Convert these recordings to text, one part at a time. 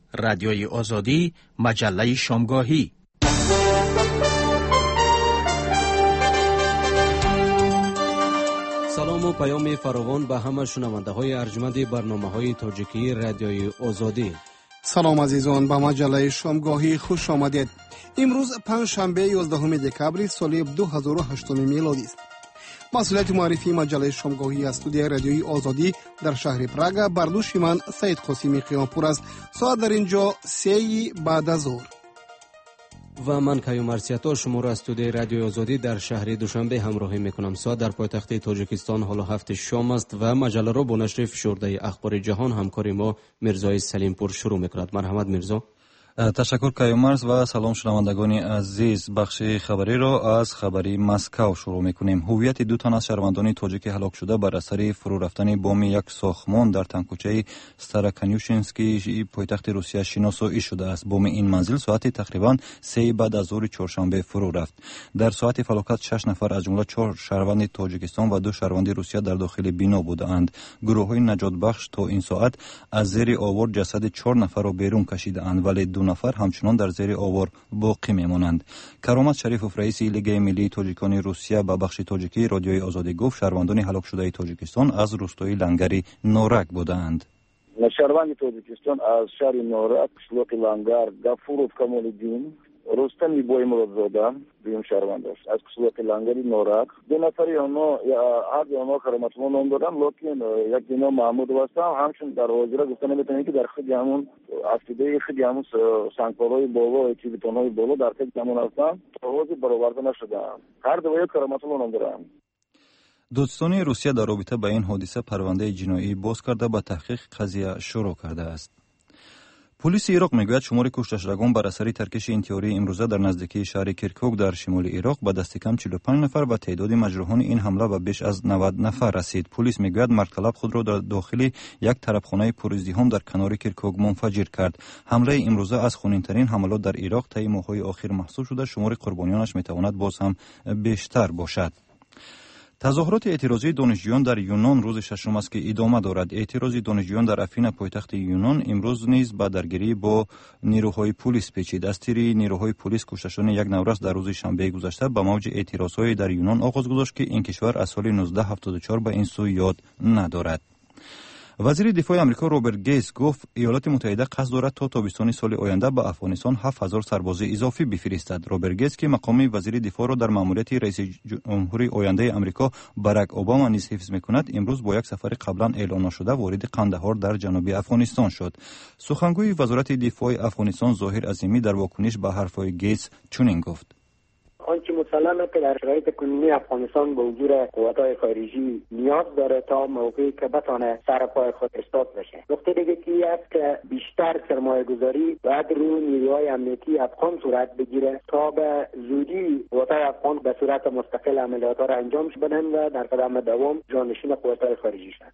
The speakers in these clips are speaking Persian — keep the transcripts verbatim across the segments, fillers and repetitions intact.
رادیوی آزادی، مجله شامگاهی. سلام و پیام فراوان به همه شنونده های ارجمند برنامه های تاجیکی رادیوی آزادی. سلام عزیزان، به مجله شامگاهی خوش آمدید. امروز پنجشنبه یازدهم دکبر سال دو هزار و هشت میلادی است. مسئولیت معرفی مجله شامگاهی از استودیوی رادیوی آزادی در شهر پراگ بر دوش من سید قاسمی قیامپور است. ساعت در اینجا سه بعد از ظهر. و من کیومرث سیاتا شما را از استودیوی رادیوی آزادی در شهر دوشنبه همراهی میکنم. ساعت در پایتخت تاجیکستان حالا هفت شام است و مجله را با نشر فشرده اخبار جهان همکار ما میرزای سلیمپور شروع میکند. مرحمت میرزا. تشکر کیومرث و سلام شنوندگان عزیز. بخش خبری را از خبری مسکو شروع میکنیم. هویت دو تن از شهروندان تاجیک هلاک شده بر اثر فرو رفتن بام یک ساختمان در تنگکوچه ستارکنیوشینسکی پایتخت روسیه شناسایی شده است. بام این منزل ساعت تقریبا سه بعد از ظهر چهارشنبه فرو رفت. در ساعت فلاکت شش نفر از جمله چهار شهروند تاجیکستان و دو شهروند روسیه در داخل بنا بودند. گروه‌های نجات بخش تا این ساعت از زیر آوار جسد چهار نفر را بیرون کشیدند، ولی دو نفر همچنان در زیر آوار باقی میمانند. کرامت شریفوف رئیس لیگ ملی تاجیکان روسیه به بخش تاجیکی رادیوی آزادی گفت شهروندان هلاک شده تاجیکستان از روستای لنگری نورک بودند. شهروند تاجیکستان از شهر نورک، قشلاق لنگر، گفورov کمال‌الدین، رستم بویمرادزاده دویم شهروند است. از قشلاق لنگری نورک دو نفری آنها هر دو آنها کرامت الله نام دادن، لیکن یک دینا محمود واسه همشون در حاضره گفتن نمیتونن که در خود همون افسیده خود همون سنگپارهای بالا که بتونهای بالا در خود همون هستن تاوازی برآورده نشدن. هر دو کرامت الله نام دارن. دادستان روسیه در رابطه با این حادثه پرونده جنایی باز کرده به تحقیق قضیه شروع کرده است. پلیس عراق میگوید شمار کشته شدگان بر اثر ترکش انتحاری امروزه در نزدیکی شهر کرکوک در شمال عراق به دست کم چهل و پنج نفر و تعداد مجروحان این حمله به بیش از نود نفر رسید. پلیس میگوید مرد طلب خود را در داخل یک طرفخانه پرازدحام در کنار کرکوک منفجر کرد. حمله امروزه از خونین‌ترین حملات در عراق طی ماه‌های اخیر محسوب شده. شمار قربانیانش میتواند باز هم بیشتر باشد. تظاهرات اعتراضی دانشجویان در یونان روز ششم است که ادامه دارد. اعتراض دانشجویان در افین پایتخت یونان امروز نیز به درگیری با نیروهای پلیس پیچید. از تیر نیروهای پلیس کشته شدن یک نورس در روز شنبه گذشته به موج اعتراضهای در یونان آغاز گذاشت که این کشور از سال نوزده هفتاد و چهار به این سو یاد ندارد. وزیر دفاع آمریکا روبرت گیتس گفت ایالات متحده قصد دارد تا تابستان سال آینده به افغانستان هفت هزار سرباز اضافی بفرستد. روبرت گیتس که مقام وزیر دفاع را در مأموریت رئیس جمهور آینده آمریکا باراک اوباما نیز حفظ می‌کند، امروز با یک سفر قبلا اعلان نشده وارد قندهار در جنوب افغانستان شد. سخنگوی وزارت دفاع افغانستان ظاهر عظیمی در واکنش به حرف‌های گیتس چنین گفت: آنچه مسلمه که در شرایط کنونی افغانستان به حضور قوت‌های خارجی نیاز داره تا موقعی که بتونه سر پای خود استاد بشه. نکته دیگه کی است که بیشتر سرمایه گذاری باید روی نیروهای امنیتی افغان صورت بگیره تا به زودی قوت‌های افغان به صورت مستقل عملیات‌ها را انجام بدن و در قدم دوم جانشین قوت‌های خارجی شدن.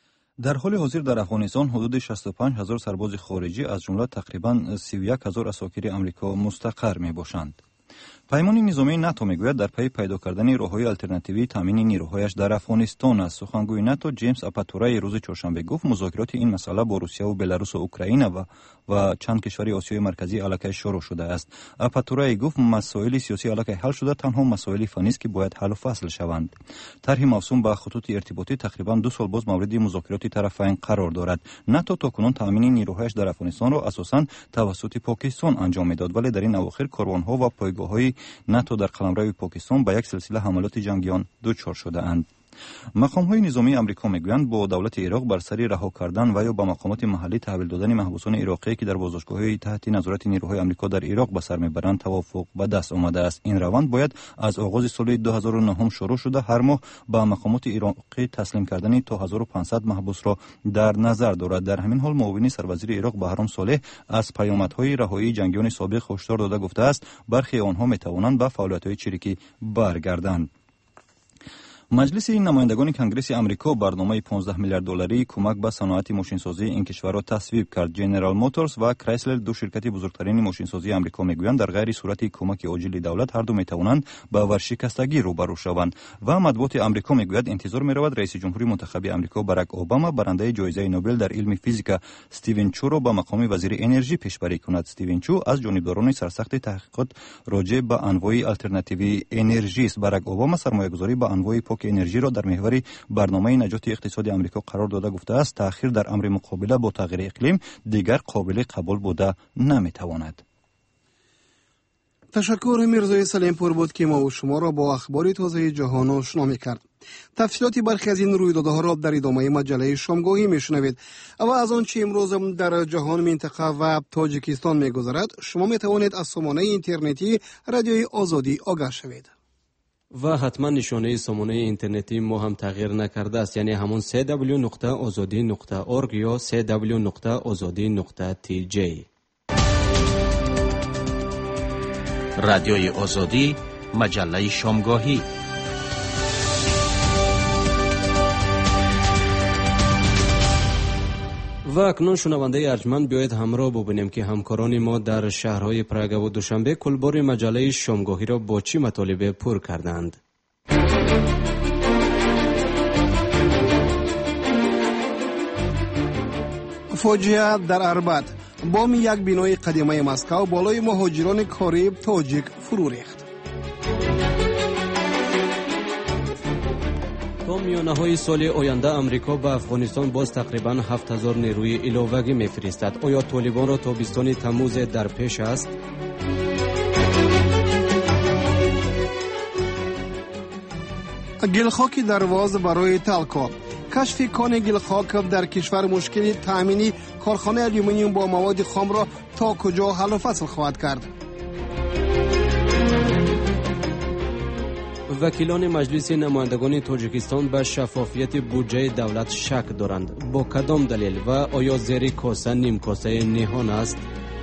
در حال حاضر در افغانستان حدود شصت و پنج هزار سرباز خارجی از جمله تقریباً سی و یک هزار اساکیر آمریکا مستقر میباشند. پیمان نظامی ناتو میگوید در پی پیدا کردن راههای آلترناتیوی تامین نیروهایش در افغانستان است. سخنگوی ناتو جیمز اپاتورای روز چهارشنبه گفت مذاکرات این مسئله با روسیه و بلاروس و اوکراین و و چند کشور آسیای مرکزی علاقه شروع شده است. اپاتورای گفت مسائل سیاسی علاقه حل شده، تنها مسائل فنی است که باید حل و فصل شوند. طرح موسوم به خطوط ارتباطی تقریبا دو سال باز مورد مذاکرات طرفین قرار دارد. ناتو تاکنون تامین نیروهایش در افغانستان را اساساً توسط پاکستان انجام میداد، ولی در این اواخر کاروانها و پایگاه‌های ناتو در قلمرو پاکستان به یک سلسله حملات جنگیان دچار شده اند. مقام‌های نظامی آمریکا میگویند با دولت عراق بر سر رها کردن و یا به مقامات محلی تحویل دادن محبوسان عراقی که در بازداشتگاه‌های تحت نظارت نیروهای آمریکا در عراق به سر میبرند توافق به دست آمده است. این روند باید از آغاز سال دو هزار و نه شروع شده هر ماه به مقامات عراقی تسلیم کردن تا هزار و پانصد محبوس را در نظر دارد. در همین حال معاون سروزیر عراق بهرام صالح از پیامدهای رهایی جنگیان سابق هشدار داده گفته است برخی آنها میتوانند به فعالیت‌های چریکی برگردند. маҷлиси намояндагони конгресси амрико барномаи понздаҳ миллиард долларии кӯмак ба саноати мошинсозии ин кишварро тасвиб кард. General Motors ва Chrysler, ду ширкати бузургтарини мошинсозии амрико, мегӯянд дар ғайри сурати кӯмаки оҷили давлат ҳарду метавонанд ба варшикастагӣ рӯбарӯ шаванд. Ва матбуоти амрико мегӯяд интизор меравад раиси ҷумҳури мунтахаби амрико Барак Обама барандаи ҷоизаи Нобел дар илми физика Стивен Чуро ба мақоми вазири энержӣ пешбарӣ кунад. Стивен Чу аз ҷонибдорони сарсахти таҳқиқот роҷеъ ба анвои алтернативии энержист. Барак Обама сармоягузорӣ ба анвои поки энержиро дар меҳвари барномаи наҷоти иқтисоди амрико қарор дода гуфтааст, таъхир дар амри муқобила бо тағйири иқлим дигар қобили қабул буда наметавонад. ташаккур. мирзои салемпур буд ки мо шуморо бо ахбори тозаи ҷаҳон ошно мекард. тафсилоти бархе аз ин рӯйдодҳоро дар идомаи маҷаллаи шомгоҳӣ мешунавед. ва аз он чи имрӯз дар ҷаҳон, минтақа ва тоҷикистон мегузарад, шумо метавонед аз сомонаи интернетии радиои озодӣ огаҳ шавед. ва ҳатман нишонаи сомонаи интернетии мо ҳам тағйир накардааст, яъне ҳамон се дабл-ю нуқта озодӣ нуқта орг ё се дабл-ю нуқта озодӣ нуқта ти ҷей. радиои озодӣ, маҷаллаи шомгоҳӣ. ва акнун шунавандаи арҷманд, биёед ҳамроҳ бубинем ки ҳамкорони мо дар шаҳрҳои Прагаву Душанбе кулбори маҷаллаи шомгоҳиро бо чӣ матолибе пур карданд. фоҷиа дар Арбат. боми як бинои қадимаи Маскав болои муҳоҷирони кори тоҷик фурӯ рехт. то миёнаҳои соли оянда амрико ба афғонистон боз тақрибан ҳафт ҳазор нерӯи иловагӣ мефиристад. оё толибонро тобистони таммузе дар пеш аст? гилхоки дарвоз барои талко. кашфи кони гилхок дар кишвар мушкили таъмини корхонаи алюминиум бо маводи хомро то куҷо ҳаллу фасл хоҳад кард. вакилони маҷлиси намояндагони тоҷикистон ба шаффофияти буҷаи давлат шак доранд. бо кадом далел ва оё зери коса нимкосаи ниҳон аст?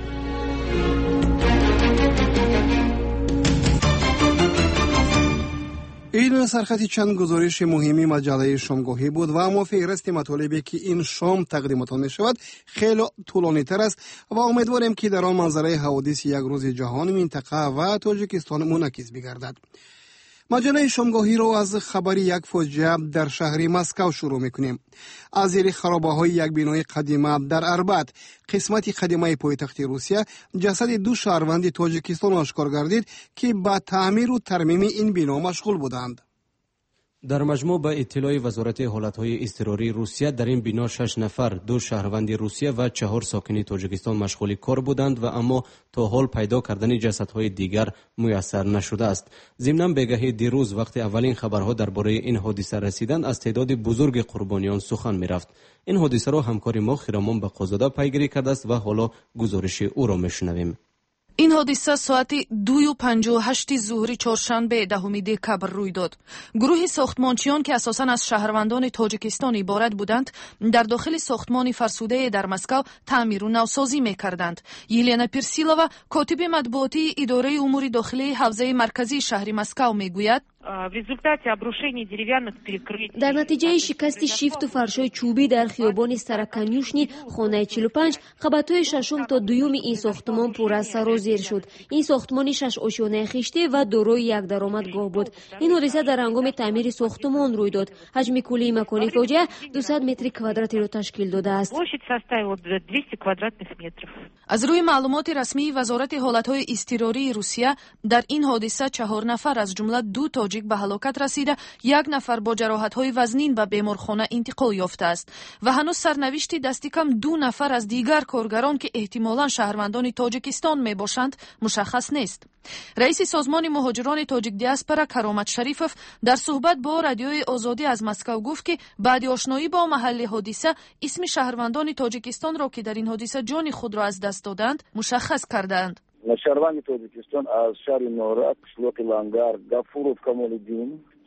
ин сархати чанд гузориши муҳими маҷаллаи шомгоҳӣ буд ва аммо феҳристи матолибе ки ин шом тақдимотон мешавад хело тӯлонитар аст ва умедворем ки дар он манзараи ҳаводиси як рӯзи ҷаҳон, минтақа ва тоҷикистон мунакис бигардад. маҷаллаи шомгоҳиро аз хабари як фоҷиа дар шаҳри Маскав шурӯъ мекунем. аз зери харобаҳои як бинои қадима дар Арбат, қисмати қадимаи пойтахти Русия, ҷасади ду шаҳрванди Тоҷикистон ошкор гардид ки ба таъмиру тармими ин бино машғул буданд. дар маҷмӯъ ба иттилои вазорати ҳолатҳои изтирории Русия, дар ин бино шаш нафар, ду шаҳрванди Русия ва чаҳор сокини Тоҷикистон машғули кор буданд ва аммо то ҳол пайдо кардани ҷасадҳои дигар муяссар нашудааст. зимнан бегаҳи дирӯз вақти аввалин хабарҳо дар бораи ин ҳодиса расиданд, аз теъдоди бузурги қурбониён сухан мерафт. ин ҳодисаро ҳамкори мо Хиромон Бақозода пайгирӣ кардааст ва ҳоло гузориши ӯро мешунавем. ин ҳодиса соати ду панҷоҳу ҳашти зуҳри чоршанбе даҳуми декабр рӯй дод. гурӯҳи сохтмончиён ки асосан аз шаҳрвандони Тоҷикистон иборат буданд, дар дохили сохтмони фарсудае дар Маскав таъмиру навсозӣ мекарданд. Елена Персилова, котиби матбуотии идораи умури дохилии ҳавзаи марказии шаҳри Маскав мегӯяд: дар натиҷаи шикасти шифту фаршои чӯбӣ дар хиёбони Староконюшни хонаи чилу панҷ қабатҳои шашум то дуюми ин сохтмон пур аз сару зер шуд. ин сохтмони шаш ошёнаи хиштӣ ва дорои як даромадгоҳ буд. ин ҳодиса дар ҳангоми таъмири сохтмон рӯй дод. ҳаҷми куллии макони фоҷиа дусад метри квадратиро ташкил додааст. аз рӯи маълумоти расмии вазорати ҳолатҳои изтирории Русия, дар ин ҳодиса чаҳор нафар аз ҷумла ду тоҷик ба ҳалокат расида, як нафар бо ҷароҳатҳои вазнин ба беморхона интиқол ёфтааст ва ҳанӯз сарнавишти дасти кам ду нафар аз дигар коргарон ки эҳтимолан шаҳрвандони Тоҷикистон мебошанд мушаххас нест. раиси созмони муҳоҷирони тоҷик диаспора Каромат Шарифов дар суҳбат бо радиои Озодӣ аз Маскав гуфт ки баъди ошноӣ бо маҳалли ҳодиса исми шаҳрвандони Тоҷикистонро ки дар ин ҳодиса ҷони худро аз даст доданд мушаххас кардаанд. шаҳрванди Тоҷикистон аз шаҳри Норак, қишлоқи Лангар, Гафуров Камолиддин,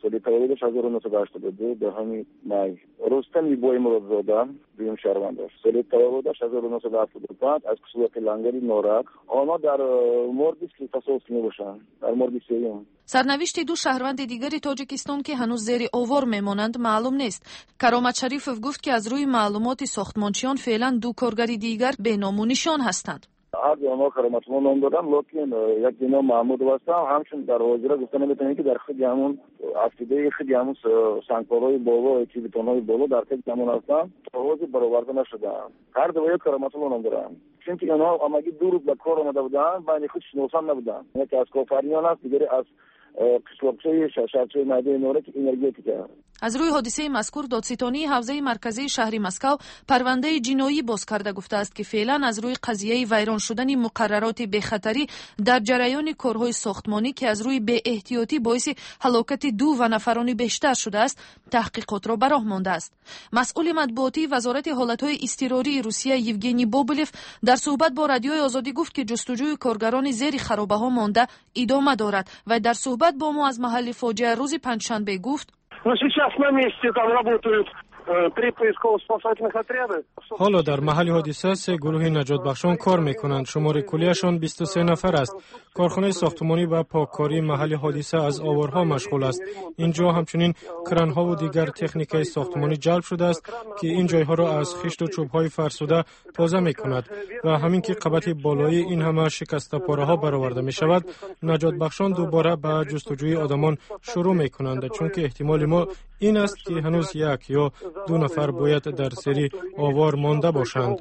соли таваллудаш ҳазору нуҳсад ҳаштод و دو دهم май. Рустам Ибоимуродзода дуюм шаҳрвандаш. Соли таваллудаш ҳазору нуҳсад ҳафтод و панҷ аз қишлоқи Лангари Норак. Онҳо дар морди слифасовски мебошанд. Дар морди сеюм. сарнавишти ду шаҳрванди дигари тоҷикистон ки ҳанӯз зери овор мемонанд маълум нест. Каромат Шарифов гуфт ки аз рӯи маълумоти сохтмончиён феълан ду коргари дигар беному нишон ҳастанд. аз онҳо кароматшумо ном додам, локин як бино Маҳмудов ҳастам, ҳамчун дар ҳозира гуфта наметавонем ки дар худи ҳамун афтидаи худи ҳамун сангпорҳои боло, чибитонҳои боло дар худи ҳамун ҳастам, то ҳозир бароварда нашудаам. ҳар дуоё кароматшумо ном дорам. чунки онҳо амагӣ ду рӯз ба кор омада буданд, байни худ шиносан набуданд. яке аз кофариён аст, дигаре аз қишлоқчаи шаҳрчаи майдаи Норак энергетика. аз рӯи ҳодисаи мазкур додситонии ҳавзаи марказии шаҳри Москав парвандаи ҷиноӣ боз карда гуфтааст ки феълан аз рӯи қазияи вайрон шудани муқаррароти бехатарӣ дар ҷараёни корҳои сохтмонӣ ки аз рӯи беэҳтиётӣ боиси ҳалокати ду ва нафарони бештар шудааст таҳқиқотро ба роҳ мондааст. масъули матбуотии вазорати ҳолатҳои изтирории Русия Евгений Бобулев дар суҳбат бо радиои Озодӣ гуфт ки ҷустуҷӯи коргарони зери харобаҳо монда идома дорад. Вай дар суҳбат бо мо аз маҳалли фоҷиа рӯзи панҷшанбе гуфт: Но сейчас на месте там работают три поисково-спасательных отряда. ҳоло дар маҳалли ҳодиса се гурӯҳи наҷотбахшон кор мекунанд. шумори кулияшон бисту се нафар аст. корхонаи сохтмонӣ ба поккории маҳалли ҳодиса аз оворҳо машғул аст. ин ҷо ҳамчунин кранҳову дигар техникаи сохтмонӣ ҷалб шудааст ки ин ҷойҳоро аз хишту чӯбҳои фарсуда тоза мекунад ва ҳамин ки қабати болои ин ҳама шикастапораҳо бароварда мешавад, наҷотбахшон дубора ба ҷустуҷӯи одамон шурӯъ мекунанд, чунки эҳтимоли мо ин аст ки ҳанӯз як ё ду нафар бояд дар зери овор монда бошанд.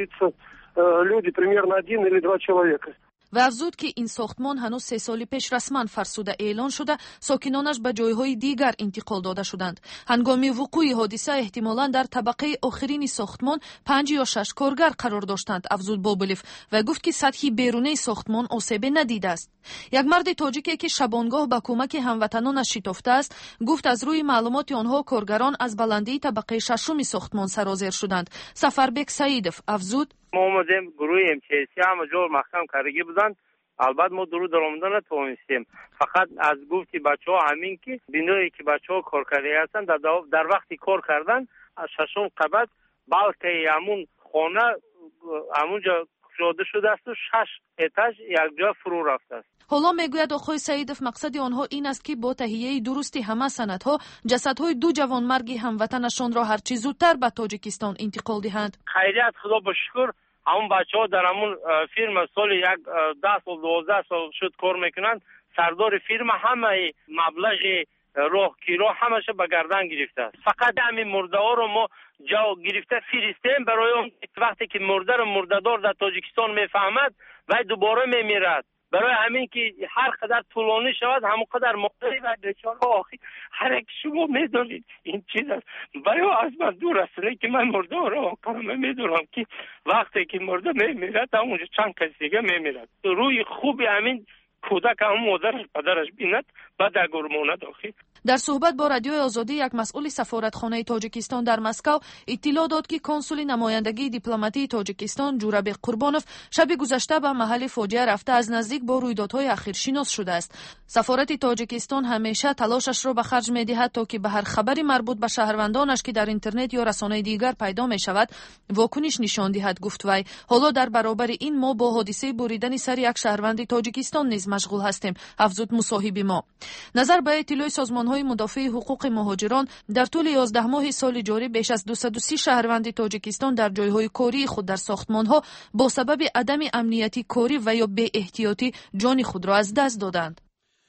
Люди примерно один или два человека. ва афзуд ки ин сохтмон ҳанӯз се соли пеш расман фарсуда эълон шуда, сокинонаш ба ҷойҳои дигар интиқол дода шуданд. ҳангоми вуқӯи ҳодиса эҳтимолан дар табақаи охирини сохтмон панҷ ё шаш коргар қарор доштанд, афзуд Бобулев ва гуфт ки сатҳи берунаи сохтмон осебе надидааст. як марди тоҷике ки шабонгоҳ ба кӯмаки ҳамватанонаш шитофтааст, гуфт аз рӯи маълумоти онҳо коргарон аз баландии табақаи шашуми сохтмон сарозер шуданд. Сафарбек Саидов афзуд: мо омадем гурӯҳи эм чи эс ҳама ҷо маҳкам кардагӣ буданд. албатта мо дуруд омада натавонистем. фақат аз гуфти бачаҳо ҳамин ки биное ки бачаҳо кор кардаи ҳастанд, дар вақти кор кардан аз шашум қабат балкаи ҳамун хона ҳамунҷо кушода шудааст, шаш этаж якҷоя фурӯ рафтааст. ҳоло мегӯяд оқои Саидов мақсади онҳо ин аст ки бо таҳияи дурусти ҳама санадҳо ҷасадҳои ду ҷавонмарги ҳамватанашонро ҳарчи зудтар ба Тоҷикистон интиқол диҳанд. хайрият, худо ба шукр, ҳамун бачаҳо дар ҳамун фирма соли як даҳ сол дувоздаҳ сол шуд кор мекунанд. сардори фирма ҳамаи маблағи роҳ киро ҳамаша ба гардан гирифтааст. фақат ҳамин мурдаҳоро мо ҷо гирифта фиристем барои он вақте ки мурдаро мурдадор дар Тоҷикистон мефаҳмад, вай дубора мемирад. برای همین که هر قدر طولانی شود همون قدر مقداری و بیچاره آخی هر یک شما میدونید این چیز است. برای از من دور است که من مرده رو آقارم میدونم که وقتی که مرده میمیرد همونجا چند کسی دیگه میمیرد. روی خوبی همین کودک هم مادرش پدرش بیند بعد اگر ماند آخی. дар суҳбат бо радиои Озодӣ як масъули сафоратхонаи Тоҷикистон дар Москав иттилоъ дод ки консули намояндагии дипломатии Тоҷикистон Ҷурабек Қурбонов шаби гузашта ба маҳалли фоҷиа рафта аз наздик бо рӯйдодҳои ахир шинос шудааст. сафорати Тоҷикистон ҳамеша талошашро ба харҷ медиҳад то ки ба ҳар хабари марбут ба шаҳрвандонаш ки дар интернет ё расонаи дигар пайдо мешавад вокуниш нишон диҳад, гуфт вай. ҳоло дар баробари ин мо бо ҳодисаи буридани сари як шаҳрванди Тоҷикистон низ машғул ҳастем, афзуд мусоҳиби мо. назар ба иттилои созмонҳои мудофии ҳуқуқи муҳоҷирон дар тӯли ёздаҳ моҳи соли ҷорӣ беш аз дусаду си шаҳрванди Тоҷикистон дар ҷойҳои кории худ дар сохтмонҳо бо сабаби адами амнияти корӣ ва ё беэҳтиётӣ ҷони худро аз даст доданд.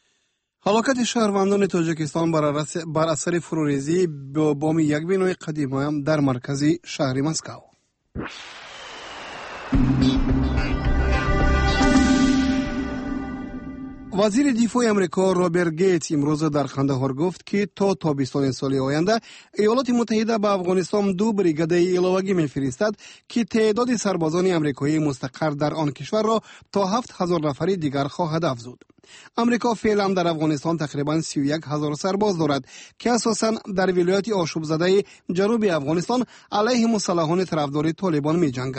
ҳалокати шаҳрвандони Тоҷикистон бар асари фурӯрезӣ бо боми як бинои қадимоа дар маркази шаҳри Москав. вазири дифои амрико Роберт Гейтс имрӯз дар Қандахор гуфт ки то тобистони соли оянда Иёлоти Муттаҳида ба Афғонистон ду бригадаи иловагӣ мефиристад ки теъдоди сарбозони амрикоии мустақар дар он кишварро то ҳафт ҳазор нафари дигар хоҳад афзуд. амрико феълан дар Афғонистон тақрибан си ю як ҳазор сарбоз дорад ки асосан дар вилояти ошӯбзадаи ҷануби Афғонистон алайҳи мусаллаҳони тарафдори Толибон меҷанганд.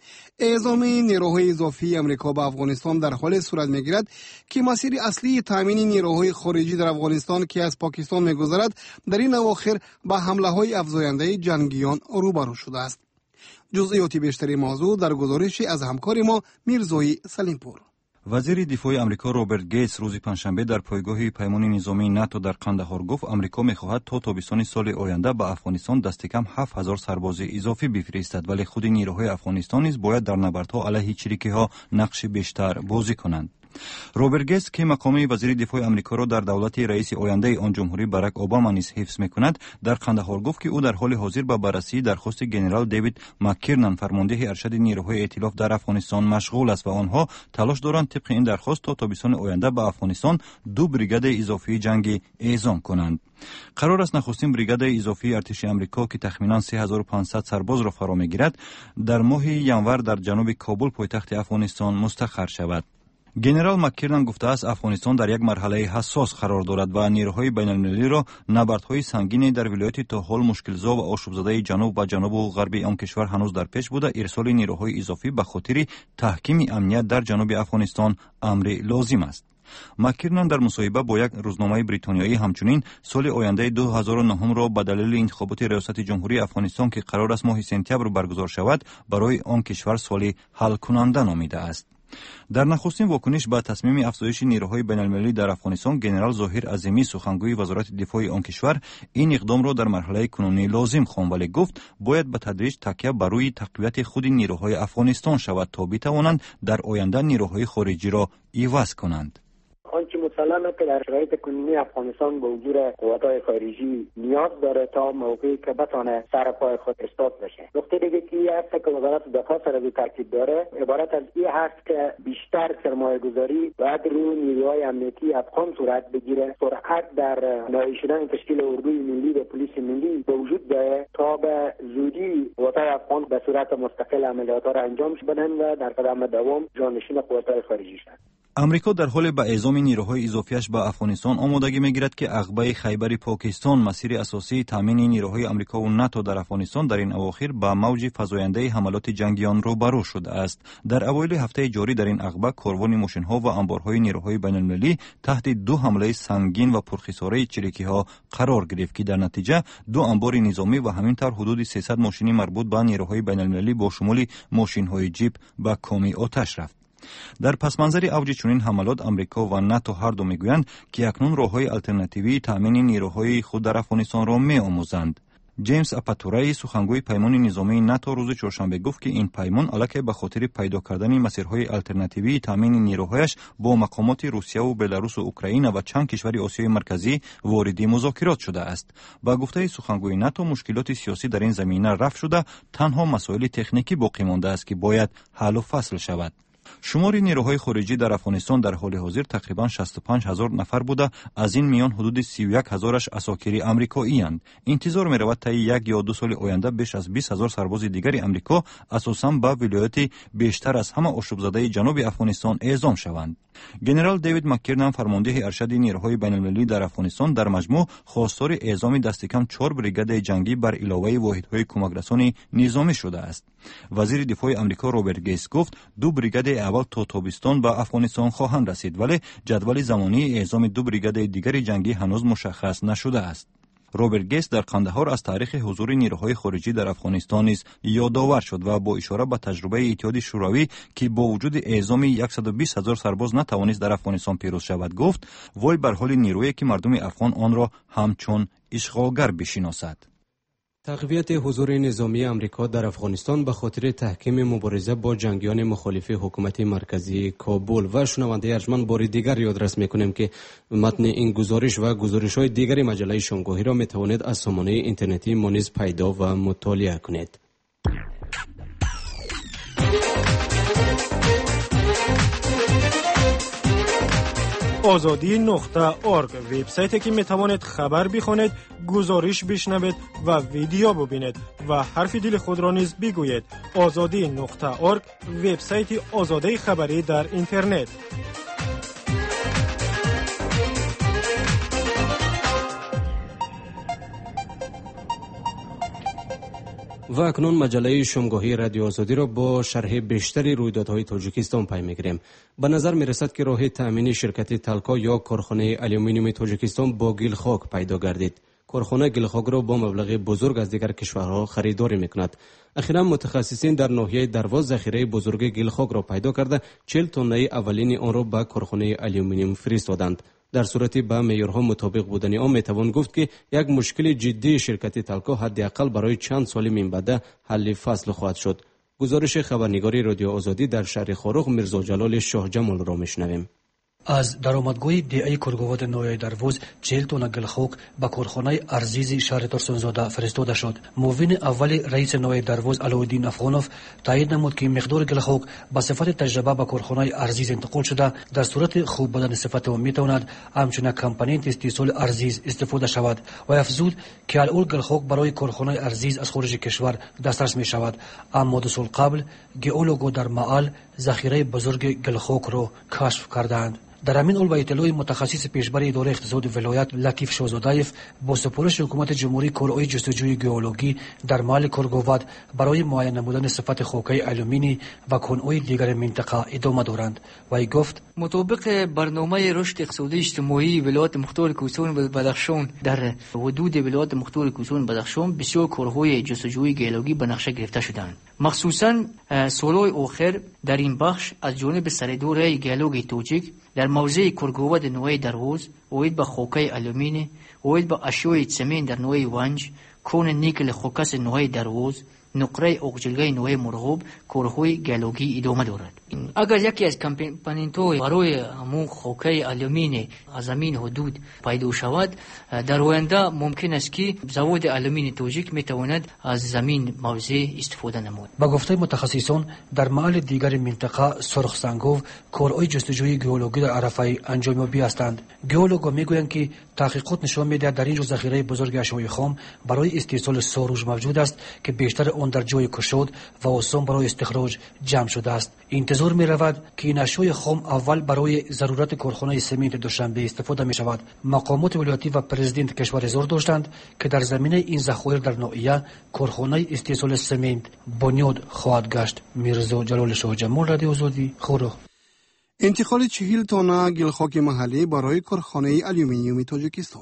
اعزام نیروهای اضافی امریکا به افغانستان در حال صورت میگیرد که مسیر اصلی تامین نیروهای خارجی در افغانستان که از پاکستان میگذرد در این اواخر به حمله های افزاینده جنگیان روبرو شده است. جزئیات بیشتری موضوع در گزارشی از همکار ما میرزای سلیمپور. وزیر دفاع آمریکا روبرت گیتس روز پنجشنبه در پایگاه پیمان نظامی ناتو در قندهار گفت آمریکا می‌خواهد تا تابستان سال آینده به افغانستان دست کم هفت هزار سرباز اضافی بفرستد، ولی خود نیروهای افغانستان نیز باید در نبردها علیه چریکی‌ها نقش بیشتر بازی کنند. روبرت گیتس که مقام وزیر دفاع آمریکا را در دولت رئیس آینده آن جمهوری باراک اوباما نیز حفظ می‌کند، در قندهار گفت که او در حال حاضر به بررسی درخواست جنرال دیوید مک‌کرنن فرمانده ارشد نیروهای ائتلاف در افغانستان مشغول است و آنها تلاش دارند طبق این درخواست تا تابستان آینده به افغانستان دو بریگاد اضافی جنگی اعزام کنند. قرار است نخستین بریگاد اضافی ارتش آمریکا که تخمینا سه هزار و پانصد سرباز را فرا می‌گیرد در ماه ینور در جنوب کابل پایتخت افغانستان مستقر شود. گنرال مک‌کرنن گفته است افغانستان در یک مرحله حساس قرار دارد و نیروهای بین‌المللی را نبردهای سنگین در ولایت تا حال مشکل‌زا و آشوب زده جنوب و جنوب و غرب آن کشور هنوز در پیش بوده. ارسال نیروهای اضافی به خاطر تحکیم امنیت در جنوب افغانستان امر لازم است. مک‌کرنن در مصاحبه با یک روزنامه بریتانیایی همچنین سال آینده دو هزار و نه را به دلیل انتخابات ریاست جمهوری افغانستان که قرار است ماه سپتامبر برگزار شود برای آن کشور سال حل کننده نامیده است. در نخستین واکنش به تصمیم افزایش نیروهای بین‌المللی در افغانستان، گنرال ظاهر عظیمی سخنگوی وزارت دفاع آن کشور این اقدام را در مرحله کنونی لازم خواند، ولی گفت باید به تدریج تکیه بر روی تقویت خود نیروهای افغانستان شود تا بتوانند در آینده نیروهای خارجی را عوض کنند. آنچه مسلمه که در شرایط کنونی افغانستان به حضور قوت‌های خارجی نیاز داره تا موقعی که بتونه سر پای خود استاد بشه. نکته دیگه که هست که وزارت دفاع سر از تاکید داره عبارت از این هست که بیشتر سرمایه گذاری باید روی نیروهای امنیتی افغان صورت بگیره. سرعت در نهایی شدن تشکیل اردوی ملی و پلیس ملی به وجود داره تا به زودی قوت‌های افغان به صورت مستقل عملیات‌ها را انجام بدن و در قدم دوام جانشین قوت‌های خارجی شوند. امریکا در حال به اعزام نیروهای اضافیش به افغانستان آمادگی میگیرد که عقبه خیبر پاکستان مسیر اساسی تامین نیروهای امریکا و ناتو در افغانستان در این اواخر با موج فزاینده حملات جنگیان روبرو شده است. در اوایل هفته جاری در این عقبه کاروان ماشین‌ها و انبارهای نیروهای بین‌المللی تحت دو حمله سنگین و پرخساره چریکی‌ها قرار گرفت که در نتیجه دو انبار نظامی و همینطور حدود سیصد ماشین مربوط به نیروهای بین‌المللی با شمول ماشین‌های جیپ به کام آتش رفت. در پس منظر اوج چنین حملات امریکا و ناتو هر دو میگویند که اکنون راه‌های الترناتیوی تامین نیروهای خود در افغانستان را می‌آموزند. جیمز اپاتورای سخنگوی پیمان نظامی ناتو روز چهارشنبه گفت که این پیمان الکی به خاطر پیدا کردن مسیرهای الترناتیوی تامین نیروهایش با مقامات روسیه و بلاروس و اوکراین و چند کشور آسیای مرکزی وارد مذاکرات شده است. با گفته سخنگوی ناتو مشکلات سیاسی در این زمینه رفع شده، تنها مسائل تکنیکی باقی مانده است که باید حل و فصل شود. شمار نیروهای خارجی در افغانستان در حال حاضر تقریبا شصت و پنج هزار نفر بوده، از این میان حدود سی و یک هزارش اساکیر آمریکایی اند. انتظار می رود تا یک یا دو سال آینده بیش از بیست هزار سرباز دیگر آمریکا اساساً به ولایت بیشتر از همه آشوب زده جنوب افغانستان اعزام شوند. گنرال دیوید مک‌کرنن فرمانده ارشد نیروهای بین‌المللی در افغانستان در مجموع خواستار اعزام دست کم چهار بریگاد جنگی بر علاوه واحدهای کمکرسانی نظامی شده است. وزیر دفاع آمریکا روبرت گیتس گفت دو بریگاد اول تا تابستان به افغانستان خواهند رسید، ولی جدول زمانی اعزام دو بریگاد دیگر جنگی هنوز مشخص نشده است. روبرت گیتس در قندهار از تاریخ حضور نیروهای خارجی در افغانستان نیز یادآور شد و با اشاره به تجربه اتحاد شوروی که با وجود اعزام صد و بیست هزار سرباز نتوانست در افغانستان پیروز شود گفت وای بر حال نیرویی که مردم افغان آن را همچون اشغالگر بشناسد. تقویت حضور نظامی امریکا در افغانستان به خاطر تحکیم مبارزه با جنگیان مخالف حکومت مرکزی کابل. و شنونده ارجمند بار دیگر یادرس میکنیم که متن این گزارش و گزارش های دیگر مجله شامگاهی را میتوانید از سامانه اینترنتی ما نیز پیدا و مطالعه کنید. آزادی نقطه ارگ وبسایتی که میتوانید خبر بخوانید، گزارش بشنوید و ویدیو ببینید و حرف دل خود را نیز بگویید. آزادی نقطه ارگ وبسایت آزادی خبری در اینترنت. و اکنون مجله شامگاهی رادیو آزادی را با شرح بیشتری رویدادهای تاجیکستان پی میگیریم. به نظر میرسد که راه تامین شرکت تلکا یا کارخانه آلومینیوم تاجیکستان با گیل خاک پیدا گردید. کارخانه گیل خاک را با مبلغ بزرگ از دیگر کشورها خریداری میکند. اخیرا متخصصین در ناحیه درواز ذخیره بزرگ گیل خاک را پیدا کرده چهل تن اولین آن را به کارخانه آلومینیوم فرستادند. در صورتی به معیارها مطابق بودن آن میتوان گفت که یک مشکل جدی شرکت تلکا حداقل برای چند سال من بعد حل فصل خواهد شد. گزارش خبرنگاری رادیو آزادی در شهر خاروغ میرزا جلال شاه جمال را میشنویم. از درآمدگوی دی‌ای کرگواد نوی دروز چهل تن گل خاک به کارخانه ارزیز شهر ترسونزاده فرستاده شد. معاون اول رئیس نوی دروز علاءالدین افغانوف تایید نمود که مقدار گل خاک به صفت تجربه به کارخانه ارزیز انتقال شده. در صورت خوب بودن صفت و میتواند همچنین کمپوننت استیصال ارزیز استفاده شود و افزود که الان گل خاک برای کارخانه ارزیز از خارج کشور دسترس می شود. اما دو سال قبل گئولوگو در محل ذخیره بزرگ گل خاک را کشف کردند. در همین اول با اطلاع متخصص پیشبر اداره اقتصاد ولایت لطیف شاهزاده‌ایف با سپارش حکومت جمهوری کارهای جستجوی گئولوژی در محل کارگواد برای معاینه نمودن صفت خاک‌های آلومینی و کان‌های دیگر منطقه ادامه دارند. وی گفت مطابق برنامه رشد اقتصادی اجتماعی ولایت مختار کوهستان و بدخشان در حدود ولایت مختار کوهستان و بدخشان بسیار کارهای جستجوی گئولوژی به نقشه گرفته شدند. مخصوصاً سالهای آخر در این بخش از جانب سردار گئولوژی توجیک در موضع کرگواد نوی دروز، اوید به خاکای آلومینی، اوید به اشیای سمین در نوی ونج، کون نیکل خاکس نوی دروز، نقره اقجلگای نوی مرغوب، کارهای گئولوژی ادامه دارد. اگر یکی از کمپوننت‌های برای همون خاکای آلومینی از زمین حدود پیدا شود، در آینده ممکن است که زواد آلومینی توجیک میتواند از زمین موضع استفاده نمود. با گفته متخصصان در محل دیگر منطقه سرخ سنگوف کارهای جستجوی گئولوژی در عرفه انجام یابی هستند. گئولوژها میگویند که تحقیقات نشان میدهد در اینجا ذخیره بزرگ اشیاء خام برای استیصال ساروج موجود است که بیشتر آن در جای کشود و آسان برای استخراج جمع شده است. انتظار می رود که این اشیاء خام اول برای ضرورت کارخانه سمنت دوشنبه استفاده می شود. مقامات ولایتی و پرزیدنت کشور اظهار داشتند که در زمینه این ذخایر در ناحیه کارخانه استیصال سمنت بنیاد خواهد گشت. میرزا جلال شاه جمال، رادیو آزادی، خاروغ. انتقال چهل تن گل خاک محلی برای کارخانه آلومینیوم تاجیکستان.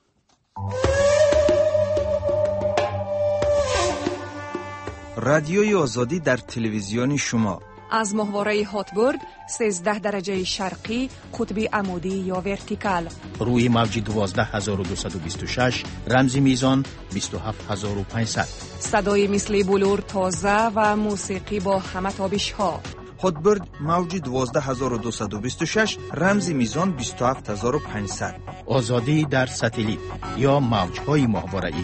رادیوی آزادی در تلویزیون شما از ماهواره هاتبرد سیزده درجه شرقی قطب عمودی یا ورتیکال روی موج دوازده هزار و دویست و بیست و شش رمز میزان بیست و هفت هزار و پانصد صدای مثل بلور تازه و موسیقی با همه تابش ها. هاتبرد موج دوازده هزار و دویست و بیست و شش رمز میزان بیست و هفت هزار و پانصد. آزادی در ساتلیت یا موجهای ماهواره‌ای.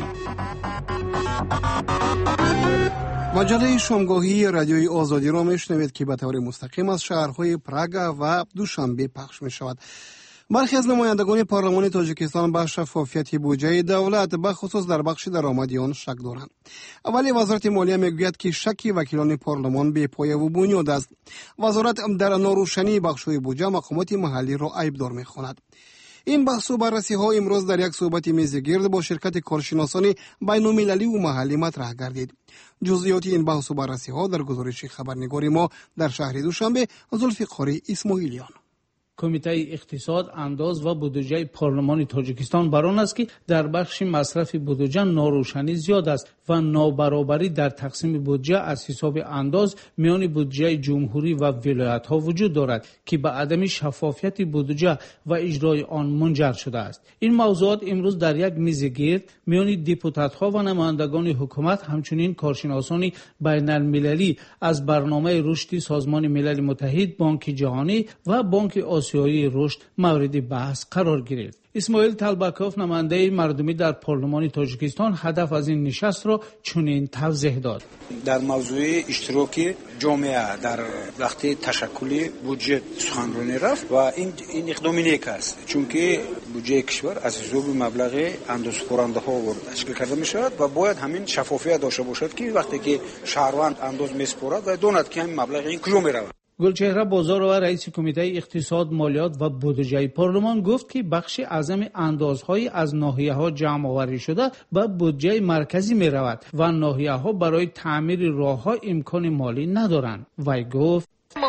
مجله شامگاهی رادیوی آزادی را میشنوید که به طور مستقیم از شهرهای پراگ و دوشنبه پخش می شود. برخی از نمایندگان پارلمان تاجیکستان به شفافیت بودجه دولت به خصوص در بخش درآمدی آن شک دارند. ولی وزارت مالیه میگوید که شک وکیلان پارلمان بی پایه و بنیاد است. وزارت در ناروشنی بخش‌های بودجه مقامات محلی را عیبدار می‌خواند. این بحث و بررسی ها امروز در یک صحبت میزگرد با شرکت کارشناسان بین المللی و محلی مطرح گردید. جزئیات این بحث و بررسی ها در گزارش خبرنگار ما در شهر دوشنبه ذوالفقار اسماعیلیان. کمیته اقتصاد، انداز و بودجه پارلمان تاجیکستان بر آن است که در بخش مصرف بودجه ناروشنی زیاد است و نابرابری در تقسیم بودجه از حساب انداز میان بودجه جمهوری و ولایت ها وجود دارد که به عدم شفافیت بودجه و اجرای آن منجر شده است. این موضوعات امروز در یک میز گرد میان دپوتات ها و نمایندگان حکومت همچنین کارشناسان بین المللی از برنامه رشد سازمان ملل متحد، بانک جهانی و بانک آسیایی رشد مورد بحث قرار گرفت. اسماعیل طلبکوف نماینده مردمی در پارلمان تاجیکستان هدف از این نشست را چنین توضیح داد. در موضوع اشتراک جامعه در وقت تشکل بودجه سخنرانی رفت و این این اقدام نیک است، چون که بودجه کشور از حساب مبلغ اندازه‌کننده ها تشکیل کرده می شود و باید همین شفافیت داشته باشد که وقتی که شهروند انداز میسپارد و داند که این مبلغ این کجا می رود. گلچهره بازار و رئیس کمیته اقتصاد، مالیات و بودجه پارلمان گفت که بخش اعظم اندازهای از ناحیه‌ها جمع آوری شده به بودجه مرکزی می رود و ناحیه‌ها برای تعمیر راه‌ها امکان مالی ندارند. وی گفت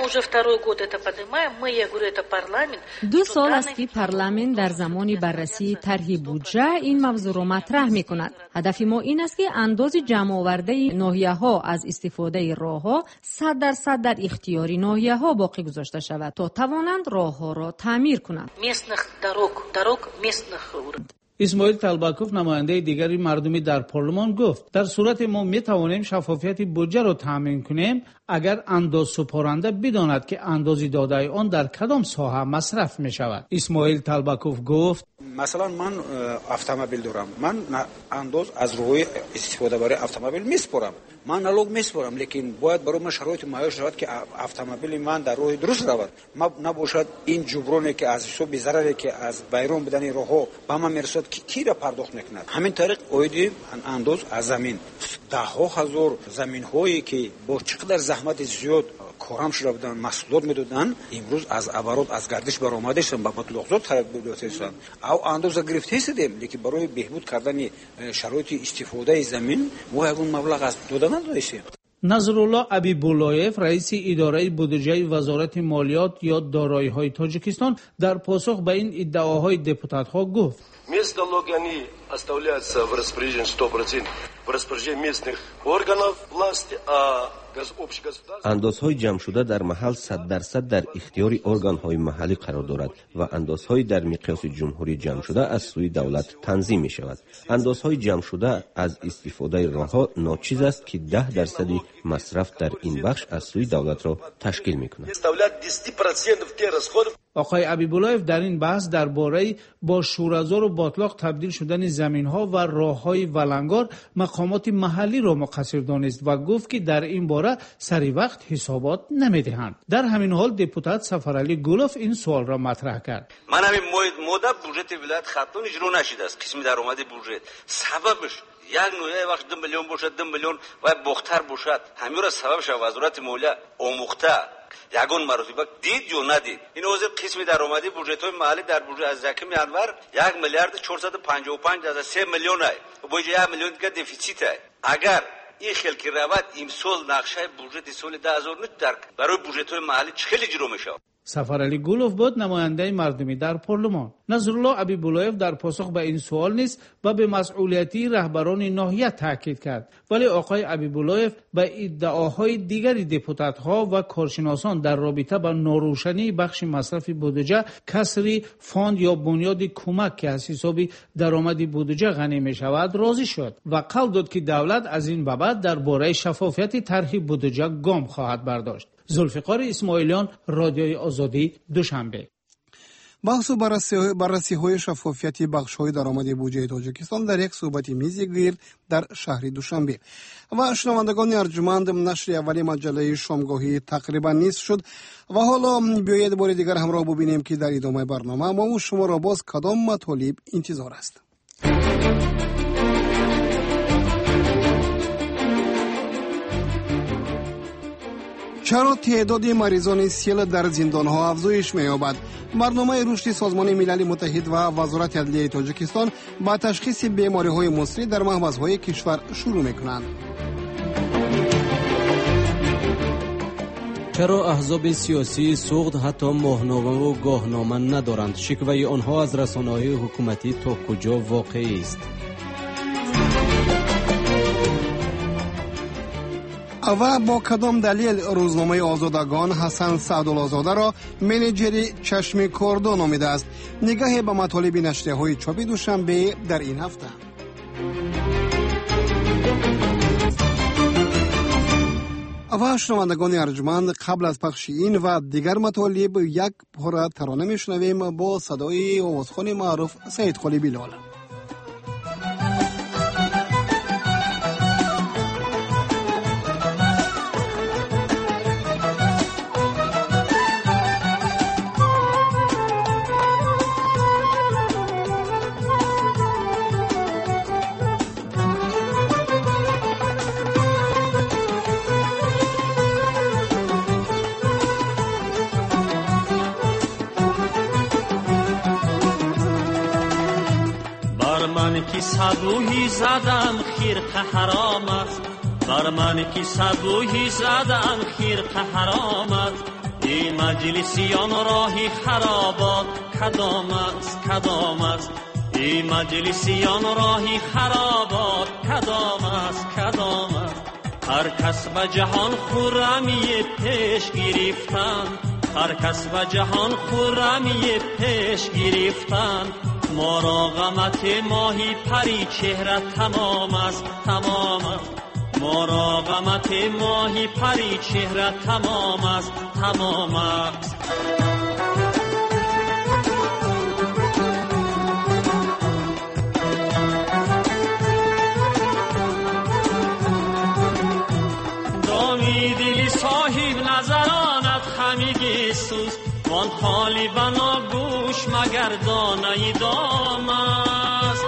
دو سال است که پارلمان در زمان بررسی طرح بودجه این موضوع را مطرح می کند. هدف ما این است که انداز جمع آورده ناحیه ها از استفاده راه ها صد درصد در اختیار ناحیه ها باقی گذاشته شود تا توانند راه ها را تعمیر کنند. اسماعیل طلبکوف نماینده دیگری مردمی در پارلمان گفت در صورت ما می توانیم شفافیت بودجه را تامین کنیم اگر انداز سپارنده بداند که اندازی داده آن در کدام ساحه مصرف می شود. اسماعیل طلبکوف گفت مثلا من автомобиль دارم، من انداز از روی استفاده برای автомобиль میسپارم، من نالوگ میسپارم، لیکن باید برای من شرایط معیار شود که автомобиль من در راه درست رود، ما نباشد این جبرانی که از حساب ضرری که از بیرون بدن راه ها به ما میرسد که کی را پرداخت نکند. همین طریق اویدی انداز از زمین ده ها هزار زمین هایی که با چقدر زحمت زیاد کارم شده بودن محصولات میدادن امروز از عبارات از گردش برآمده شدن با مطلقات طرف بوده شدن او اندازه گرفته شدیم، لیکن برای بهبود کردن شرایط استفاده زمین ما یگون مبلغ از دادن نداشتیم. نظرالله ابیبولایف رئیس اداره بودجه وزارت مالیات یا دارایی‌های تاجیکستان در پاسخ به این ادعاهای دپوتات‌ها گفت Местные налоги, они оставляются в распоряжении сто процентов в распоряжении местных органов власти, а اندازهای جمع شده در محل صد درصد در اختیار ارگان‌های محلی قرار دارد و اندازهای در مقیاس جمهوری جمع شده از سوی دولت تنظیم می شود. اندازهای جمع شده از استفاده راه‌ها ناچیز است که ده درصدی مصرف در این بخش از سوی دولت را تشکیل می کند. آقای ابیبولایف در این بحث درباره با شوره‌زار و باطلاق تبدیل شدن زمین‌ها و راه‌های ولنگار مقامات محلی را مقصر دانست و گفت که در این باره سری وقت حسابات نمی‌دهند. در همین حال دپوتات سفرعلی گلوف این سوال را مطرح کرد. من همین مدت بودجه ولایت خطون اجرا نشده است. قسمی درآمد بودجه سببش یک نوعی وقت دو میلیون باشد دو میلیون و بختر باشد همین را سببش وزارت مالیه آموخته یگان مراتب دید یا ندید. این اوضاع قسمی درآمدی بودجه‌های محلی در بودجه از زکم انور یک میلیارد چهارصد و پنجاه و پنج از سه میلیون است و باید یک میلیون دیگر دفیسیت است. اگر این خیلی که رواد امسال نقشه بودجه سال دو هزار و نه در برای بودجه‌های محلی چخیلی اجرا میشه. سفرعلی گلوف بود نماینده مردمی در پارلمان. نظرالله ابیبولایف در پاسخ به این سوال نیز و به مسئولیتی رهبران ناحیه تاکید کرد، ولی آقای ابیبولایف به ادعاهای دیگری دپوتات‌ها و کارشناسان در رابطه با ناروشنی بخش مصرف بودجه کسری فاند یا بنیاد کمک که از حساب درآمد بودجه غنی می شود راضی شد و قول داد که دولت از این بابت درباره شفافیت طرح بودجه گام خواهد برداشت. ذوالفقار اسماعیلیان، رادیوی آزادی، دوشنبه. بحث و بررسی های شفافیت بخش های درآمد بودجه تاجیکستان در یک صحبت میزی گرد در شهر دوشنبه و شنوندگان ارجمند نشر اولی مجله شامگاهی تقریبا نیست شد و حالا بیایید بار دیگر همراه ببینیم که در ادامه برنامه ما و شما را باز کدام مطالب انتظار است. چرا تعداد مریضان سیل در زندان‌ها افزایش می‌یابد؟ برنامه رشد سازمان ملل متحد و وزارت عدلیه تاجیکستان با تشخیص بیماری‌های مصری در محوطه‌های کشور شروع می‌کنند. چرا احزاب سیاسی سوغد حتی ماهنامه و گاهنامه ندارند؟ شکوه آنها از رسانه‌های حکومتی تا کجا واقعی است؟ و با کدام دلیل روزنامه آزادگان حسن سعدالله‌زاده را منیجر چشم کردو نامیده است؟ نگاه به مطالب نشریه‌های چاپی دوشنبه در این هفته. و شنوندگان ارجمند، قبل از پخش این و دیگر مطالب یک پاره ترانه میشنویم با صدای آوازخوان معروف سید قلی بلال. که صبوحی زدم خرقه حرام است، بر من که صبوحی زدم خرقه حرام است. این مجلسیان راهی خرابات کدام است کدام است، این مجلسیان راهی خرابات کدام است کدام است. هر کس به جهان خرمی پیش گرفتند، هر کس به جهان خرمی پیش گرفتند. مراغمت ماهی پری چهره تمام است تمام است، مراغمت ماهی پری چهره تمام است تمام است. دامی دلی صاحب نظرانت خمیگی سوز، وان خالی بنا گوش مگر دانه دام است.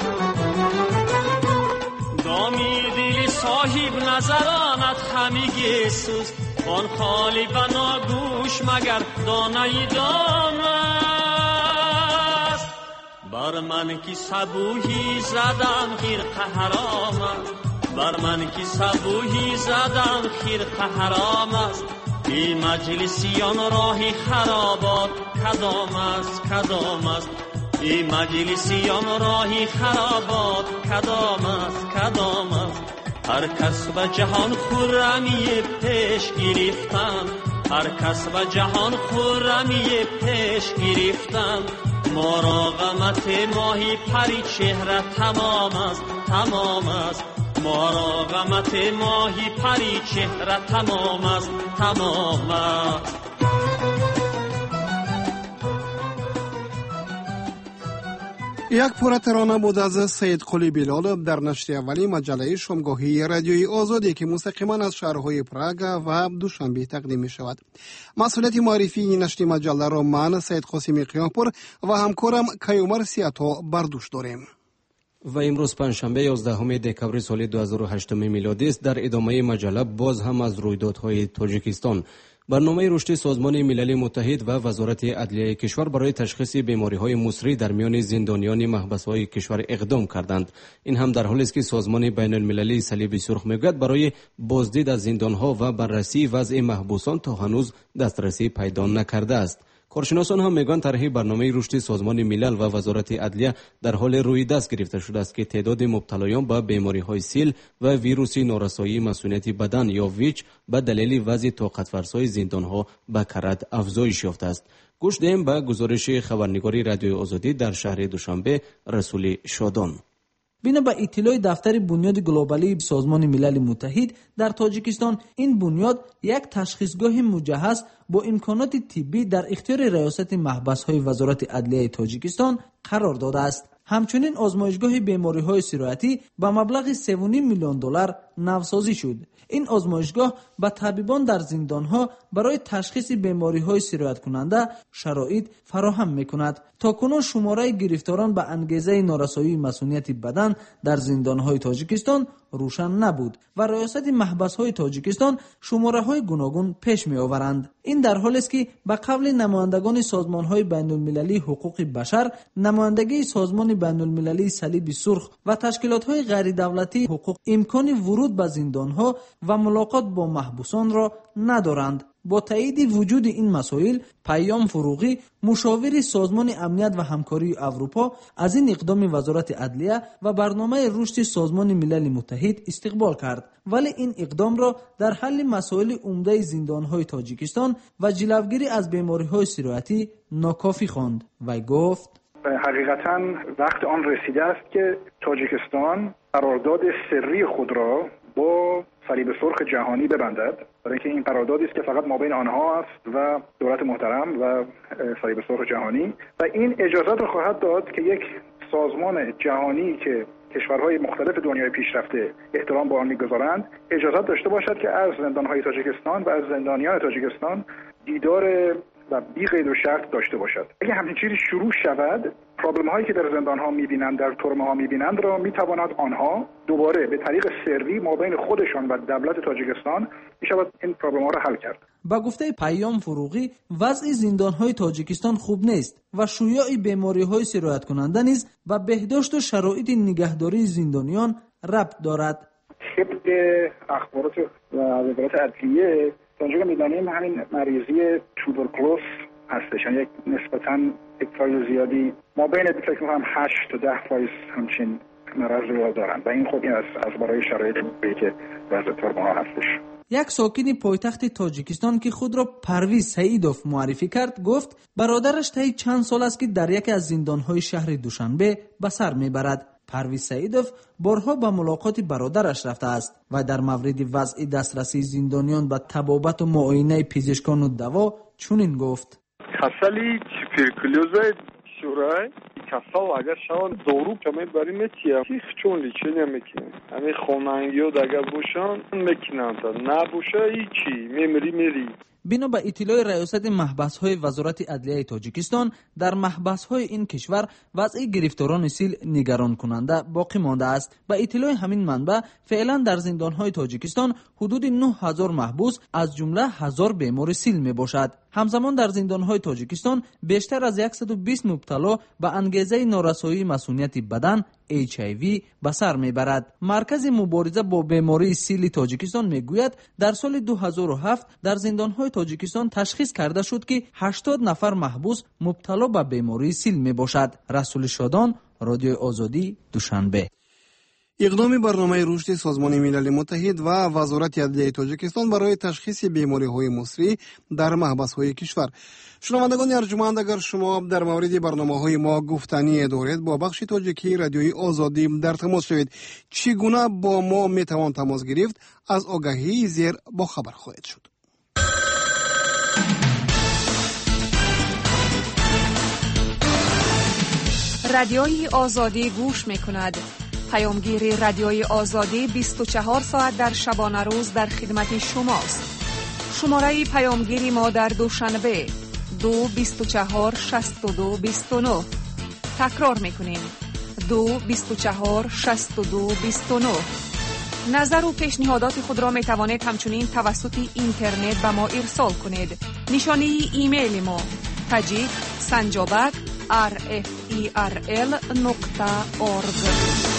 دامی دلی صاحب نظرانت خمیگی سوز، وان خالی بنا گوش مگر دانه دام است. بر من کی صبوحی زدم خرقه حرام است، بر من کی صبوحی زدم خرقه حرام است. این مجلسیان راهی خرابات کدام است کدام است، این مجلسیان راهی خرابات کدام است کدام است. هر کس به جهان خرمی پیش گرفتند، هر کس به جهان خرمی پیش گرفتند. مراغمت ماهی پری چهره تمام است تمام است، مراغمت ماهی پری چهره تمام است تمام است. یک پاره ترانه بود از سید قلی بلال در نشر اولی مجله شامگاهی رادیوی آزادی که مستقیما از شهرهای پراگ و دوشنبه تقدیم می شود. مسئولیت معرفی این نشر مجله را من سید قاسمی قیاپور و همکارم کیومر سیاتا بر دوش داریم. و امروز پنجشنبه یازدهم دکامبر سال دو هزار و هشت میلادی است. در ادامه مجله باز هم از رویدادهای تاجیکستان. برنامه رشد سازمان ملل متحد و وزارت عدلیه کشور برای تشخیص بیماری‌های مصری در میان زندانیان محبس‌های کشور اقدام کردند. این هم در حالی است که سازمان بین‌المللی صلیب سرخ میگوید برای بازدید از زندان‌ها و بررسی وضع محبوسان تا هنوز دسترسی پیدا نکرده است. کارشناسان هم میگن طرح برنامه رشد سازمان ملل و وزارت عدلیه در حال روی دست گرفته شده است که تعداد مبتلایان به بیماری‌های سیل و ویروسی نارسایی مسئولیت بدن یا ویچ به دلیل وضع طاقت فرسای زندان‌ها به کرد افزایش یافته است. گوش دهیم به گزارش خبرنگاری رادیوی آزادی در شهر دوشنبه رسول شادان. بنا به اطلاع دفتر بنیاد گلوبالی سازمان ملل متحد در تاجیکستان، این بنیاد یک تشخیصگاه مجهز با امکانات طبی در اختیار ریاست محبس‌های وزارت عدلیه تاجیکستان قرار داده است. همچنین آزمایشگاه بیماری‌های سرایتی با مبلغ سه و نیم میلیون دلار نوسازی شد. این آزمایشگاه به طبیبان در زندان‌ها برای تشخیص بیماری‌های سرایت کننده شرایط فراهم می‌کند. تاکنون شماره گرفتاران به انگیزه نارسایی مسئولیت بدن در زندان‌های تاجیکستان روشن نبود و ریاست محبس‌های تاجیکستان شماره‌های گوناگون پیش می‌آورند. این در حالی است که به قول نمایندگان سازمان‌های بین‌المللی حقوق بشر، نمایندگی سازمان بین‌المللی صلیب سرخ و تشکیلات‌های غیردولتی حقوق امکان ورود به زندان‌ها و ملاقات با محبوسان را ندارند. با تایید وجود این مسائل، پیام فروغی، مشاور سازمان امنیت و همکاری اروپا، از این اقدام وزارت عدلیه و برنامه رشد سازمان ملل متحد استقبال کرد، ولی این اقدام را در حل مسائل عمده زندان‌های تاجیکستان و جلوگیری از بیماری‌های سرایتی ناکافی خواند و گفت: حقیقتاً وقت آن رسیده است که تاجیکستان قرارداد سری خود را با صلیب سرخ جهانی ببندد، برای اینکه این قراردادی است که فقط مابین آنها است و دولت محترم و صلیب سرخ جهانی، و این اجازت را خواهد داد که یک سازمان جهانی که کشورهای مختلف دنیای پیشرفته احترام به آن می‌گذارند اجازت داشته باشد که از زندان‌های تاجیکستان و از زندانیان تاجیکستان دیدار و بی قید و شرط داشته باشد. اگه همین چیزی شروع شود، پرابلم هایی که در زندان ها میبینند، در ترمه ها میبینند را میتواند آنها دوباره به طریق سری ما بین خودشان و دولت تاجیکستان میشود این پرابلم ها را حل کرد. با گفته پیام فروغی وضع زندان‌های تاجیکستان خوب نیست و شیوع بیماری‌های سرایت کننده نیز به بهداشت و شرایط نگهداری زندانیان ربط دارد. طبق اخبارات و وزارت عدلیه اونجا که می‌دانیم همین مریضی توبرکلوز هستش، یعنی یک نسبتاً یک فایز زیادی ما بین فکر می‌کنم هشت تا ده فایز همچین مرض رو دارن و این خود این از از برای شرایط که وضع ما هستش. یک ساکن پایتخت تاجیکستان که خود را پرویز سعیدوف معرفی کرد گفت برادرش طی چند سال است که در یکی از زندان‌های شهر دوشنبه به سر میبرد. پرویز سعیدوف بارها به ملاقات برادرش رفته است و در مورد وضع دسترسی زندانیان به طبابت و معاینه پزشکان و دوا چنین گفت: کسلی توبرکلوز شورای کسل اگر شوان دارو که میبریم میتیم هیچ چون لیچه نمیکنیم همین خوننگی ها اگر باشن میکنن تا نباشه هیچی میمری میری. بنا به اطلاع ریاست محبس‌های وزارت عدلیه تاجیکستان در محبس‌های این کشور وضع گرفتاران سیل نگران کننده باقی مانده است. به اطلاع همین منبع فعلا در زندان‌های تاجیکستان حدود نه هزار محبوس از جمله هزار بیمار سیل میباشد. همزمان در زندان‌های تاجیکستان بیشتر از صد و بیست مبتلا به انگیزه نارسایی مسئولیت بدن اچ آی وی به سر میبرد. مرکز مبارزه با بیماری سیل تاجیکستان میگوید در سال دو هزار و هفت در زندان‌های تاجیکستان تشخیص کرده شد که هشتاد نفر محبوس مبتلا به بیماری سیل میباشد. رسول شادان، رادیو آزادی، دوشنبه. اقدام برنامه رشد سازمان ملل متحد و وزارت عدلیه تاجیکستان برای تشخیص بیماری‌های مصری در محبس‌های کشور. شنوندگان ارجمند، اگر شما در مورد برنامه‌های ما گفتنی دارید با بخش تاجیکی رادیوی آزادی در تماس شوید. چگونه با ما میتوان تماس گرفت؟ از آگهی زیر با خبر خواهید شد. رادیوی آزادی گوش می‌کند. پیامگیر رادیوی آزادی بیست و چهار ساعت در شبانه روز در خدمت شماست. شماره پیامگیری ما در دوشنبه دو بیست و چهار شصت و دو بیست و نه. تکرار میکنیم دو بیست و چهار شصت و دو بیست و نه. نظر و پیشنهادات خود را می توانید همچنین توسط اینترنت به ما ارسال کنید. نشانی ایمیل ما تاجیک سنجابک آر اف ای آر ال نقطه اورگ.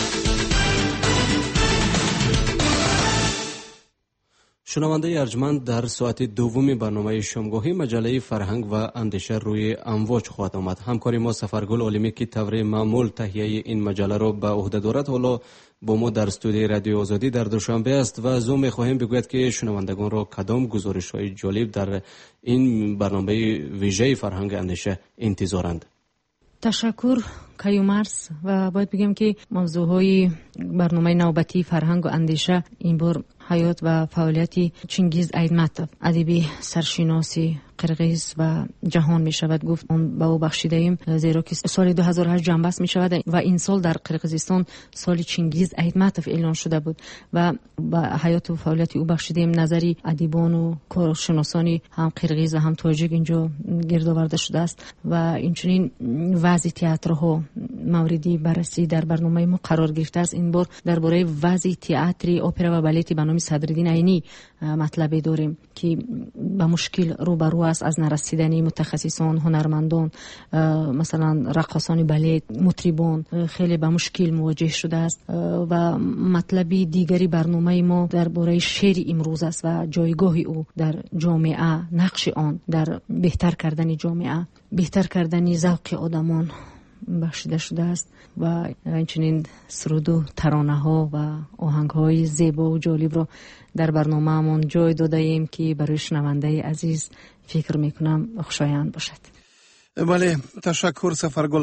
شنونده ارجمند، در ساعت دوم برنامه شامگاهی مجله فرهنگ و اندیشه روی امواج خواهد آمد. همکاری ما سفرگل عالمی که طور معمول تهیه این مجله را به عهده دارد حالا با ما در استودیوی رادیو آزادی در دوشنبه است و از او می‌خواهیم بگوید که شنوندگان را کدام گزارش‌های جالب در این برنامه ویژه فرهنگ اندیشه انتظارند. تشکر کیومرس و باید بگم که موضوعهای برنامه نوبتی فرهنگ و اندیشه این بار حیات و فعالیتی چنگیز ایدمتov ادیبی سرشناسی قرقیز و جهان می شود گفت. اون به او بخشیده ایم زیرا که سال دو هزار و هشت جنبست می شود و این سال در قرقیزستان سال چنگیز ایدمتov اعلان شده بود و به حیات و فعالیت او بخشیده ایم نظری ادیبان و کارشناسانی هم قرقیز و هم تاجیک اینجا گرد آورده شده است و اینچنین وضع تئاترها موردی بررسی در برنامه ما قرار گرفته است. این بار درباره وضع تئاتر اپرا و بالت به نام صدرالدین عینی مطلبی داریم که به مشکل روبرو است از نرسیدن متخصصان هنرمندان مثلا رقاصان بالت مطربان خیلی به مشکل مواجه شده است و مطلبی دیگری برنامه ما درباره شعر امروز است و جایگاه او در جامعه، نقش آن در بهتر کردن جامعه، بهتر کردن ذوق آدمان بخشیده شده است و همچنین سرود و ترانه ها و آهنگ های زیبا و جالب را در برنامه همون جای داده ایم که برای شنونده عزیز فکر میکنم خوشایند باشد. بله، تشکر سفرگل.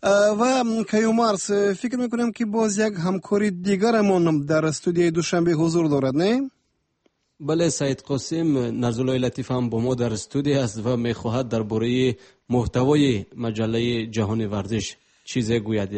و کیومرس فکر میکنم که باز یک همکاری دیگرمون در استودیوی دوشنبه حضور دارد، نه؟ بله سید قاسم نزولای لطیف هم با ما در استودیو است و میخواهد درباره محتوای مجله جهان ورزش چیزی گوید.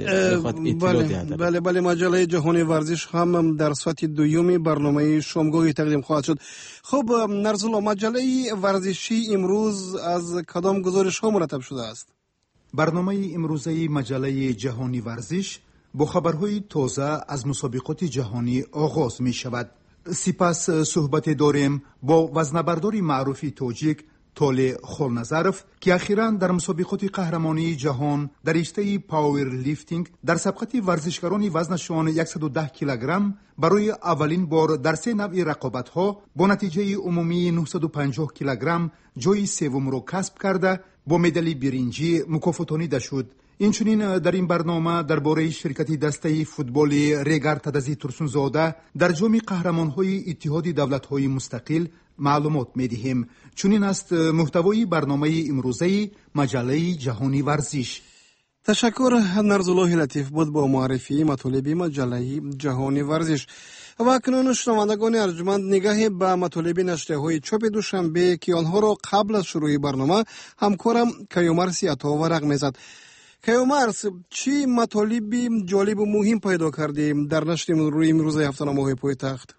بله بله بله مجله جهان ورزش هم در ساعت دوم برنامه شامگاهی تقدیم خواهد شد. خب نرزولا، مجله ورزشی امروز از کدام گزارش ها مرتب شده است؟ برنامه امروزه مجله جهانی ورزش با خبرهای تازه از مسابقات جهانی آغاز می شود. سپس صحبت داریم با وزنه‌بردار معروفی تاجیک طالع خولنظرف که اخیراً در مسابقات قهرمانی جهان در رشته پاور لیفتینگ در سبقت ورزشکاران وزنشان صد و ده کیلوگرم برای اولین بار در سه نوع رقابت‌ها با نتیجه عمومی نهصد و پنجاه کیلوگرم جای سوم را کسب کرده با مدال برنجی مکافاتانیده شد. اینچنین در این برنامه درباره شرکت دسته فوتبال ریگر تدزی ترسونزاده در جام قهرمان‌های اتحاد دولت‌های مستقل معلومات می‌دهیم. چنین است محتوای برنامه امروزه مجله جهانی ورزش. تشکر نرزالله لطیف بود با معرفی مطالب مجله جهانی ورزش. و اکنون شنوندگان ارجمند نگاه به مطالب نشریه‌های چاپ دوشنبه که آنها را قبل از شروع برنامه همکارم کیومرث عطا ورق می‌زد. کیومرث، چی مطالب جالب و مهم پیدا کردیم در نشر روی امروز هفته‌نامه‌های پایتخت؟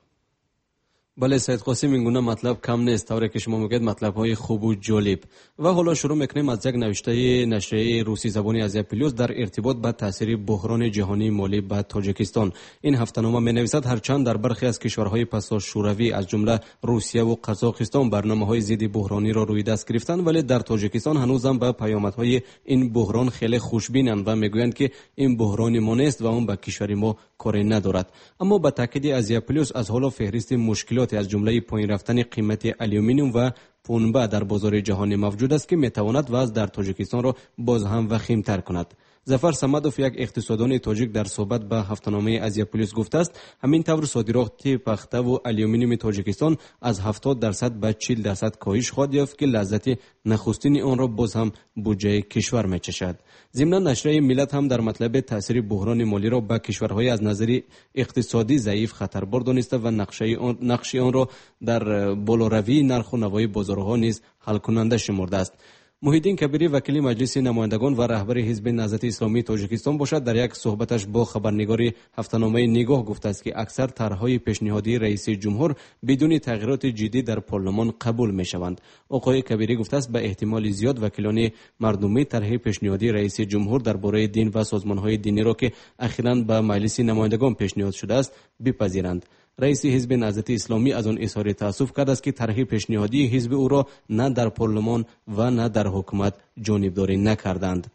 بله سید قاسم، این گونه مطلب کم نیست، طوری که شما میگید مطلب های خوب و جالب. و حالا شروع میکنیم از یک نوشته نشریه روسی زبانی آزیا پلیوس در ارتباط با تاثیر بحران جهانی مالی به تاجیکستان. این هفته‌نامه مینویسد هرچند در برخی از کشورهای پسا شوروی از جمله روسیه و قزاقستان برنامه‌های ضد بحرانی را روی دست گرفتند، ولی در تاجیکستان هنوزم به پیامدهای این بحران خیلی خوشبینند و میگویند که این بحران ما نیست و اون به کشور ما کاری ندارد. اما با تاکید آزیا پلیوس از حالا فهرست مشکلات از جمله پایین رفتن قیمت آلومینیوم و پنبه در بازار جهانی موجود است که میتواند وضع در تاجیکستان را باز هم وخیم‌تر کند. ظفر صمدوف، یک اقتصاددان تاجیک، در صحبت به هفته‌نامه آزیا پلیوس گفته است همین طور صادرات پخته و آلومینیوم تاجیکستان از هفتاد درصد به چهل درصد کاهش خواهد یافت که لذت نخستین آن را باز هم بودجه کشور میچشد. ضمن نشریه ملت هم در مطلب تاثیر بحران مالی را به کشورهای از نظر اقتصادی ضعیف خطربار دانسته و نقشه آن نقش آن را در بالاروی نرخ و نوای بازارها نیز حل کننده شمرده است. محیدین کبیری، وکیل مجلس نمایندگان و رهبر حزب نهضت اسلامی تاجیکستان باشد، در یک صحبتش با خبرنگار هفته‌نامه نگاه گفته است که اکثر طرح‌های پیشنهادی رئیس جمهور بدون تغییرات جدی در پارلمان قبول می‌شوند. آقای کبیری گفته است به احتمال زیاد وکیلان مردمی طرح پیشنهادی رئیس جمهور درباره دین و سازمان‌های دینی را که اخیراً به مجلس نمایندگان پیشنهاد شده است بپذیرند. رئیس حزب نهضت اسلامی از آن اظهار تأسف کرد است که طرح پیشنهادی حزب او را نه در پارلمان و نه در حکومت جانبداری نکردند.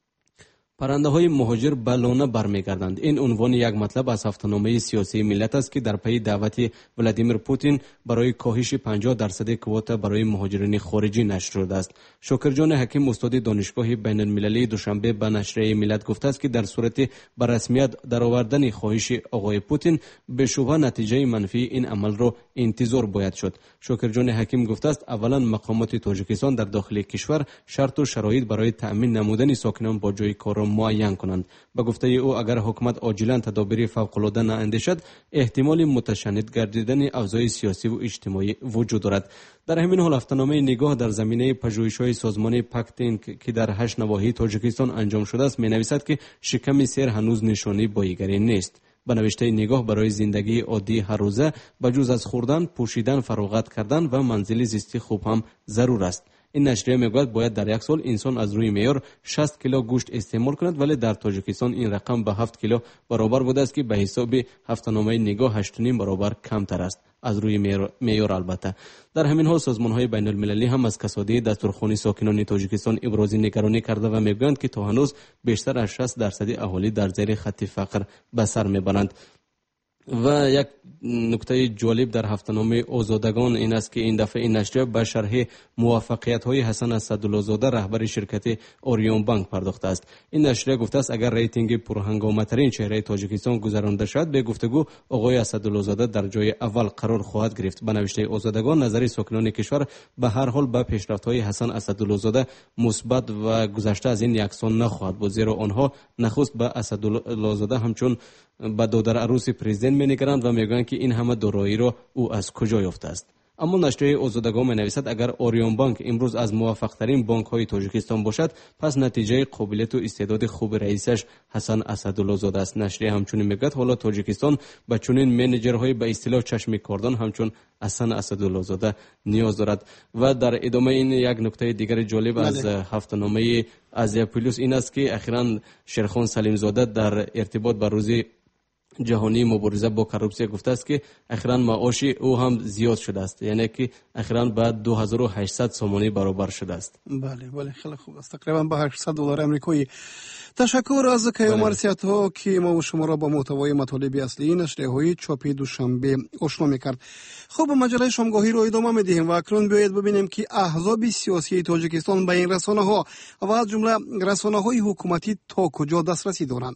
پرنده های مهاجر به لانه برمیگردند. این عنوان یک مطلب از هفته‌نامه سیاسی ملت است که در پی دعوت ولادیمیر پوتین برای کاهش پنجاه درصد کوتا برای مهاجرین خارجی نشر شده است. شاکرجان حکیم، استاد دانشگاه بین المللی، دوشنبه به نشریه ملت گفته است که در صورت به رسمیت درآوردن خواهش آقای پوتین به شبهه نتیجه منفی این عمل را انتظار باید شد. شاکرجان حکیم گفته است اولا مقامات تاجیکستان در داخل کشور شرط و شرایط برای تأمین نمودن ساکنان با جای کار معین کنند. به گفته او اگر حکومت عاجلا تدابیر فوق‌العاده نااندیشد احتمال متشنج گردیدن اوضاع سیاسی و اجتماعی وجود دارد. در همین حال هفته‌نامه نگاه در زمینه پژوهش‌های سازمان پاکتین که در هشت نواحی تاجیکستان انجام شده است می‌نویسد که شکم سیر هنوز نشانی بایگری نیست. به نوشته نگاه برای زندگی عادی هر روزه بجز از خوردن، پوشیدن، فراغت کردن و منزل زیستی خوب هم ضرور است. این نشریه میگوید باید در یک سال انسان از روی معیار شصت کیلو گوشت استعمال کند، ولی در تاجیکستان این رقم به هفت کیلو برابر بوده است که به حساب هفته‌نامه نگاه هشت و نیم برابر کمتر است از روی معیار. البته در همین حال سازمان‌های بین المللی هم از کسادی دستورخوانی ساکنان تاجیکستان ابراز نگرانی کرده و میگویند که تا هنوز بیشتر از شصت درصد اهالی در زیر خط فقر به سر میبرند. و یک نکته جالب در هفته‌نامه آزادگان این است که این دفعه این نشریه به شرح موفقیت‌های حسن اسدالله زاده رهبر شرکت اوریون بانک پرداخته است. این نشریه گفته است اگر ریتینگ پرهنگامه‌ترین چهره تاجیکستان گذرانده شود به گفتگو آقای اسدالله زاده در جای اول قرار خواهد گرفت. به نوشته آزادگان نظر ساکنان کشور به هر حال به پیشرفت‌های حسن اسدالله زاده مثبت و گذشته از این یکسان نخواهد بود، زیرا آنها نخست به اسدالله زاده همچون به دادر عروس پرزیدنت می‌نگرند و میگویند که این همه دارایی را او از کجا یافته است. اما نشریه آزادگان می‌نویسد اگر اوریون بانک امروز از موفق‌ترین بانک‌های تاجیکستان باشد پس نتیجه قابلیت و استعداد خوب رئیسش حسن اسدالله زاده است. نشریه همچنین میگوید حالا تاجیکستان به چنین منیجرهای به اصطلاح چشم کاردان همچون حسن اسدالله زاده نیاز دارد. و در ادامه این یک نکته دیگر جالب از هفته‌نامه آزیا پلیوس این است که اخیراً شیرخان سلیم زاده در ارتباط با روز جهانی مبارزه با کرپسیا گفته است که اخیراً معاش او هم زیاد شده است، یعنی که اخیراً به دو هزار و هشتصد سومانی برابر شده است. بله بله خیلی خوب است، تقریبا به هشتصد دلار آمریکایی. تشکر از کیومرثیت ها که ما و شما را با محتوای مطالب اصلی نشریه‌های چاپی دوشنبه آشنا می‌کرد. خب مجله شامگاهی رو ادامه می‌دهیم و اکنون بیایید ببینیم که احزاب سیاسی تاجیکستان به این رسانه‌ها و از جمله رسانه‌های حکومتی تا کجا دسترسی دارند.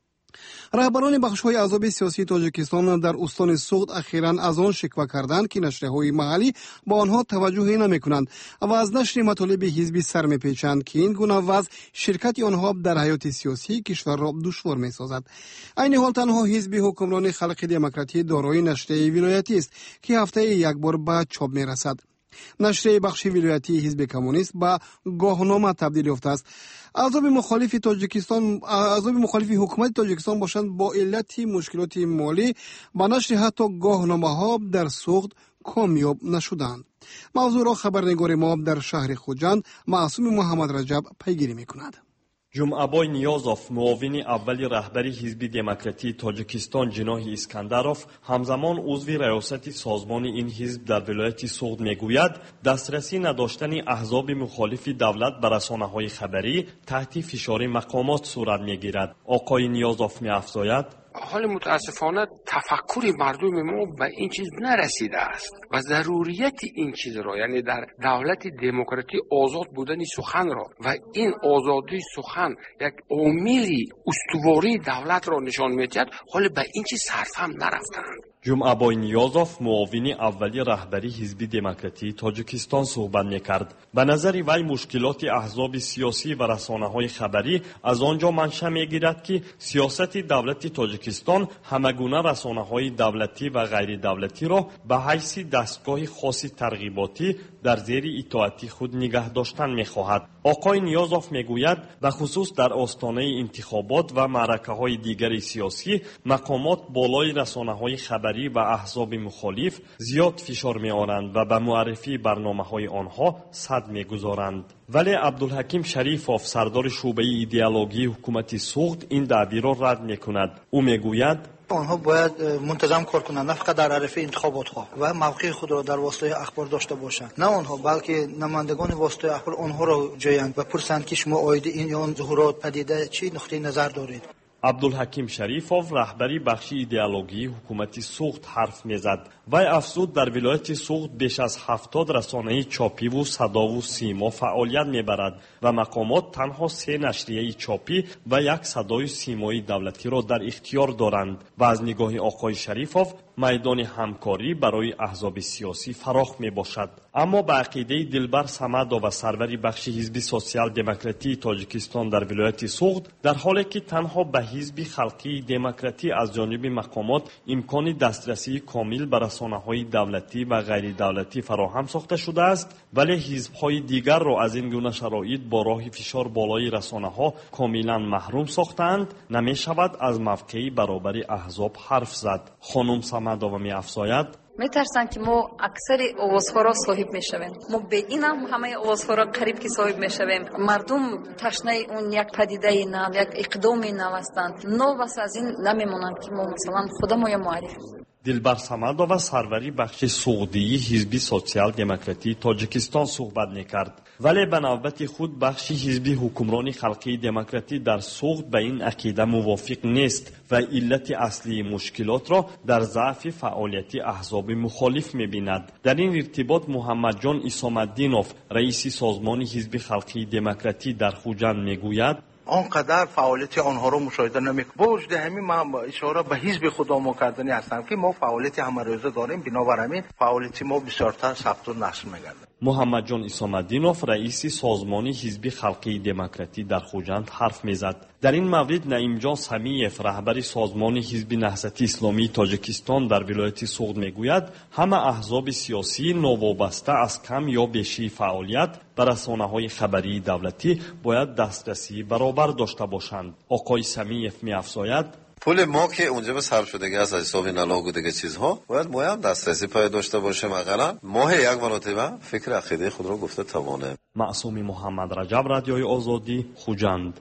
رهبران بخش‌های احزاب سیاسی تاجیکستان در استان سوغد اخیراً از آن شکوه کردند که نشریه‌های محلی با آنها توجهی نمی‌کنند و از نشر مطالب حزبی سر می‌پیچند که این گونه وضع شرکت آنها در حیات سیاسی کشور را دشوار می‌سازد. عین حال تنها حزب حکمران خلق دموکراتی دارای نشریه ولایتی است که هفته یک بار به چاپ می‌رسد. نشریه بخش ولایتی حزب کمونیست به گاهنامه تبدیل یافته است. احزاب مخالف تاجیکستان احزاب مخالف حکومت تاجیکستان باشند با علت مشکلات مالی با نشر حتی گاهنامه‌ها در سوغد کامیاب نشدند. موضوع را خبرنگار ما در شهر خوجند معصوم محمد رجب پیگیری می‌کند. جمعه‌بای نیازوف معاون اولی رهبری حزب دموکراتی تاجیکستان جناح اسکندروف همزمان عضو ریاست سازمان این حزب در ولایت سوغد میگوید دسترسی نداشتن احزاب مخالف دولت به رسانه‌های خبری تحت فشار مقامات صورت میگیرد. آقای نیازوف می‌افزاید حال متاسفانه تفکر مردم ما به این چیز نرسیده است و ضروریت این چیز را، یعنی در دولت دموکراتی آزاد بودن سخن را و این آزادی سخن یک عاملی استواری دولت را نشان می‌دهد، حال به این چیز صرف هم نرفتند. جمعه‌بای نیازوف معاون اولی رهبری حزب دموکراتی تاجیکستان صحبت می‌کرد. به نظر وی مشکلات احزاب سیاسی و رسانه‌های خبری از آنجا منشأ می‌گیرد که سیاست دولت تاجیکستان همگونه رسانه‌های دولتی و غیر دولتی را به حیث دستگاه خاص ترغیباتی در زیر اطاعت خود نگه داشتن می‌خواهد. آقای نیازوف می‌گوید به خصوص در آستانه انتخابات و معرکه‌های دیگر سیاسی مقامات بالای رسانه‌های خبری و احزاب مخالف زیاد فشار می‌آورند و به معرفی برنامه‌های آنها صد می‌گذارند. ولی عبدالحکیم شریفوف سردار شعبه ایدئولوژی حکومت سوغد این دعوی را رد می‌کند. او می‌گوید آنها باید منتظم کار کنند، نه فقط در عرصه انتخابات ها و موقع خود را در واسطه اخبار داشته باشند، نه آنها بلکه نمایندگان واسطه اخبار آنها را جویند و پرسند که شما آید این یا آن ظهورات پدیده چی نقطه نظر دارید. عبدالحکیم شریفوف رهبری بخش ایدئولوژی حکومت سوغد حرف میزد. وی افزود در ولایت سوغد بیش از هفتاد رسانه چاپی و صدا و سیما فعالیت میبرد و مقامات تنها سه نشریه چاپی و یک صدای سیمایی دولتی را در اختیار دارند و از نگاه آقای شریفوف میدان همکاری برای احزاب سیاسی فراخ می باشد. اما به عقیده دلبر صمدو و سروری بخش حزب سوسیال دموکراتی تاجیکستان در ولایت سوغد، در حالی که تنها به حزب خلقی دموکراتی از جانب مقامات امکان دسترسی کامل به رسانه‌های دولتی و غیر دولتی فراهم ساخته شده است، ولی حزب‌های دیگر را از این گونه شرایط با راه فشار بالای رسانه‌ها کاملا محروم ساختند، نمی‌شود از موقع برابری احزاب حرف زد. خانم صمدو می‌افزاید میترسن که ما اکثر آوازها را صاحب میشویم، ما به این هم همه آوازها را قریب که صاحب میشویم. مردم تشنه اون یک پدیده نو، یک اقدام نو هستند. نو بس از این نمیمونند که ما مثلا خودم یا معرفی. دلبر صمدو و سروری بخش سوغدی حزب سوسیال دموکراتی تاجیکستان صحبت میکرد، ولی به نوبت خود بخش حزب حکمران خلقی دموکراتی در سوغد به این عقیده موافق نیست و علت اصلی مشکلات را در ضعف فعالیت احزاب مخالف می‌بیند. در این ارتباط محمد جان اسام‌الدینوف رئیس سازمان حزب خلقی دموکراتی در خوجند میگوید آنقدر فعالیت آنها رو مشاهده نمی‌کنم. با وجود همین من اشاره به حزب خدا ما کردنی هستم که ما فعالیت همه روزه داریم، بنابر همین فعالیت ما بسیارتر ثبت و نشر می‌گردد. محمد جان اسام‌الدینوف رئیس سازمان حزب خلقی دموکراتی در خوجند حرف میزد. در این مورد نعیم جان سمیف رهبر سازمان حزب نهضت اسلامی تاجیکستان در ولایت سوغد میگوید همه احزاب سیاسی نوابسته از کم یا بیشی فعالیت به رسانه‌های خبری دولتی باید دسترسی برابر داشته باشند. آقای سمیف می‌افزاید پول ما که اونجا به صرف شدگی از حساب نلاگ و دیگه چیزها باید ما هم دسترسی پای داشته باشیم. اقلا ماه یک مرتبه فکر عقیده خود را گفته توانه. معصوم محمد رجب، رادیوی آزادی، خوجند.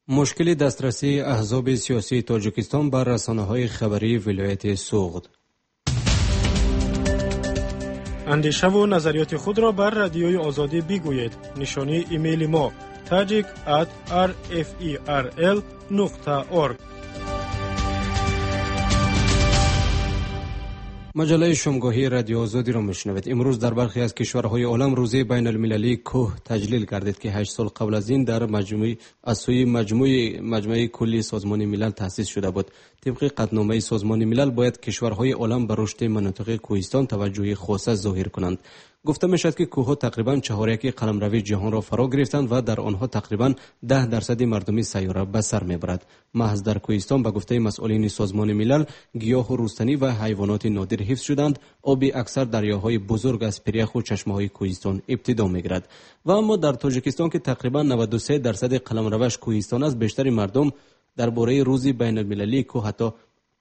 مشکل دسترسی احزاب سیاسی تاجیکستان بر رسانه‌های خبری ولایت سوغد. اندیشه و نظریات خود را بر رادیوی آزادی بگویید. نشانی ایمیل ما tajik at r f e r l نقطه org. مجله شامگاهی رادیو آزادی را میشنوید. امروز در برخی از کشورهای عالم روز بین المللی کوه تجلیل گردید که هشت سال قبل از این در مجموعه از سوی مجموعه مجمع کلی سازمان ملل تأسیس شده بود. طبق قطعنامه سازمان ملل باید کشورهای عالم به رشد مناطق کوهستان توجه خاصه ظاهر کنند. گفته میشد که کوهها تقریبا چهار یک قلمروی جهان را فرا گرفتند و در آنها تقریبا ده درصد مردم سیاره به سر میبرد. محض در کوهستان به گفته مسئولین سازمان ملل گیاه و روستنی و حیوانات نادر حفظ شدند. آب اکثر دریاهای بزرگ از پریخ و چشمه‌های کوهستان ابتدا میگیرد. و اما در تاجیکستان که تقریبا نود و سه درصد قلمروش کوهستان است، بیشتر مردم درباره روز بین المللی کوه حتی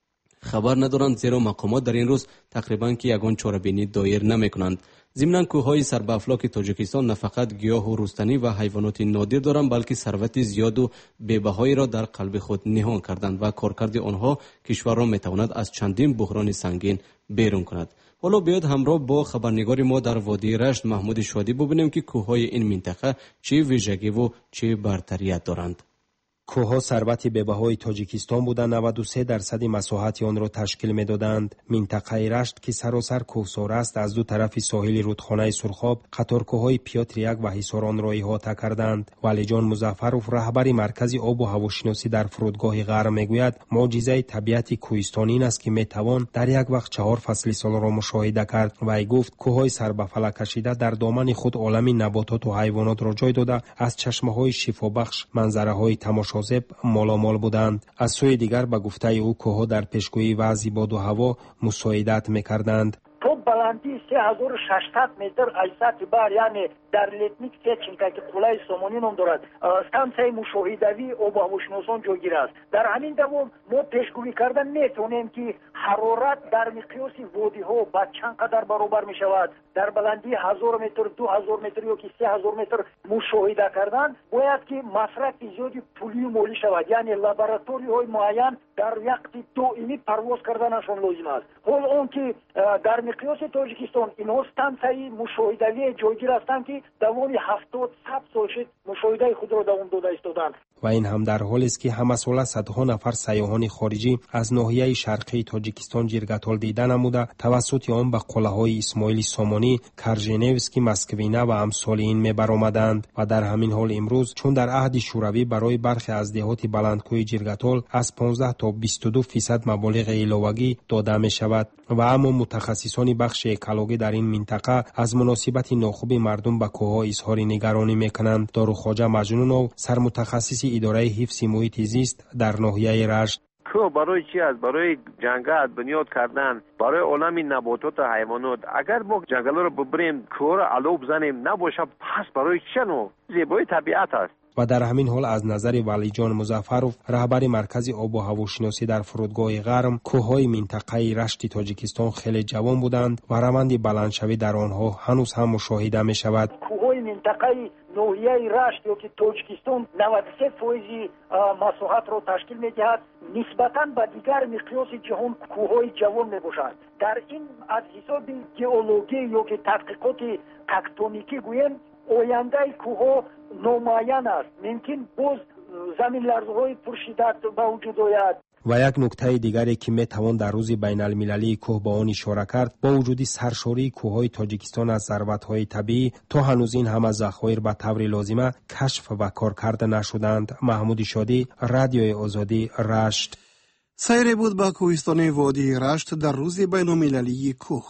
خبر ندارند، زیرا مقامات در این روز تقریبا که یگان چاره‌بینی دایر نمی‌کنند. ضمناً کوههای سربافلاک تاجیکستان نه فقط گیاه و روستنی و حیوانات نادر دارند، بلکه ثروت زیاد و بی‌بهایی را در قلب خود نهان کردند و کارکرد آنها کشور را میتواند از چندین بحران سنگین بیرون کند. حالا بیاید همراه با خبرنگار ما در وادی رشت محمود شادی ببینیم که کوههای این منطقه چه ویژگی و چه برتریت دارند. کوه‌ها ثروت بی‌بهای تاجیکستان بودند، نود و سه درصد مساحت آن را تشکیل می‌دادند. منطقه رشت که سراسر کوهسار است، از دو طرف ساحل رودخانه سرخاب قطار کوه‌های پیاتر یک و حصار آن را احاطه کردند. ولیجان مظفرов رهبر مرکز آب و هواشناسی در فرودگاه غرب میگوید معجزه طبیعت کوهستان این است که میتوان در یک وقت چهار فصل سال را مشاهده کرد. وی گفت کوه‌های سر به فلک کشیده در دامن خود عالم نباتات و حیوانات را جای داده از چشمه‌های شفابخش منظره‌های تماشا مالامال بودند. از سوی دیگر به گفته او کوه‌ها در پیشگویی وضع باد و هوا مساعدت می‌کردند. تو بلندی سه هزار و ششصد متر ایسط بر، یعنی در لتنیک سچینکا که قلعه سامانی نام دارد، ستانسیای مشاهدوی آب و هواشناسان جایگیر است. در همین دوام ما پیشگویی کردن میتونیم که حرارت در مقیاس وادی ها با چند قدر برابر می شود. در بلندی هزار متر، دو هزار متر یا که سه هزار متر مشاهده کردن باید که مصرف زیادی پولی مالی شود، یعنی لابراتوری های معین در وقت دائمی پرواز کردنشان لازم است. حال اون که در مقیاس تاجیکستان اینها ستانسیای مشاهدوی جایگیر هستند که دوام هفتاد صد سال مشاهده خود را دوام داده ایستادند. و این هم در حالی است که همساله صدها نفر سیاحان خارجی از ناحیه شرقی تاجیکستان جیرگتال دیده نموده توسط آن به قلعه‌های اسماعیل سامانی، کرژنوسکی، مسکوینه و امثال این می‌برآمدند. و در همین حال امروز چون در عهد شوروی برای برخی از دهات بلندکوی جیرگتال از پانزده تا بیست و دو درصد مبالغ علاوه‌ای داده می‌شود و اما متخصصان بخش اکولوژی در این منطقه از مناسبت ناخوب مردم به کوه‌ها اظهار نگرانی می‌کنند. داروخواجه مجنونov سرمتخصص اداره حفظ محیط زیست در ناحیه رشت: کوه برای چی است؟ برای جنگل بنیاد کردن، برای عالم نباتات و حیوانات. اگر ما جنگل رو ببریم، کوه رو علو بزنیم نباشه، پس برای چه نوع زیبایی طبیعت است. و در همین حال از نظر ولیجان مظفرov رهبر مرکز آب و هواشناسی در فرودگاه غرم، کوههای منطقه رشت تاجیکستان خیلی جوان بودند و روند بلندشوی در آنها هنوز هم مشاهده می شود. کوههای منطقه ناحیه رشت یا که تاجیکستان نود و سه درصد مساحت را تشکیل می‌دهد، نسبتاً به دیگر مقیاس جهان کوههای جوان میباشند. در این از حساب ژئولوژی یا که تحقیقات تکتونیکی گویم آینده کوه‌ها نامعین است. ممکن باز زمین لرزه‌های پرشدت به وجود آید. و یک نکته دیگری که می توان در روز بین المللی کوه با آن اشاره کرد، با وجود سرشاری کوههای تاجیکستان از ثروت‌های طبیعی تا هنوز این همه ذخایر به طور لازمه کشف و کارکرد نشدند. محمود شادی، رادیوی آزادی، رشت. سیر بود با کوهستان وادی رشت در روز بین المللی کوه.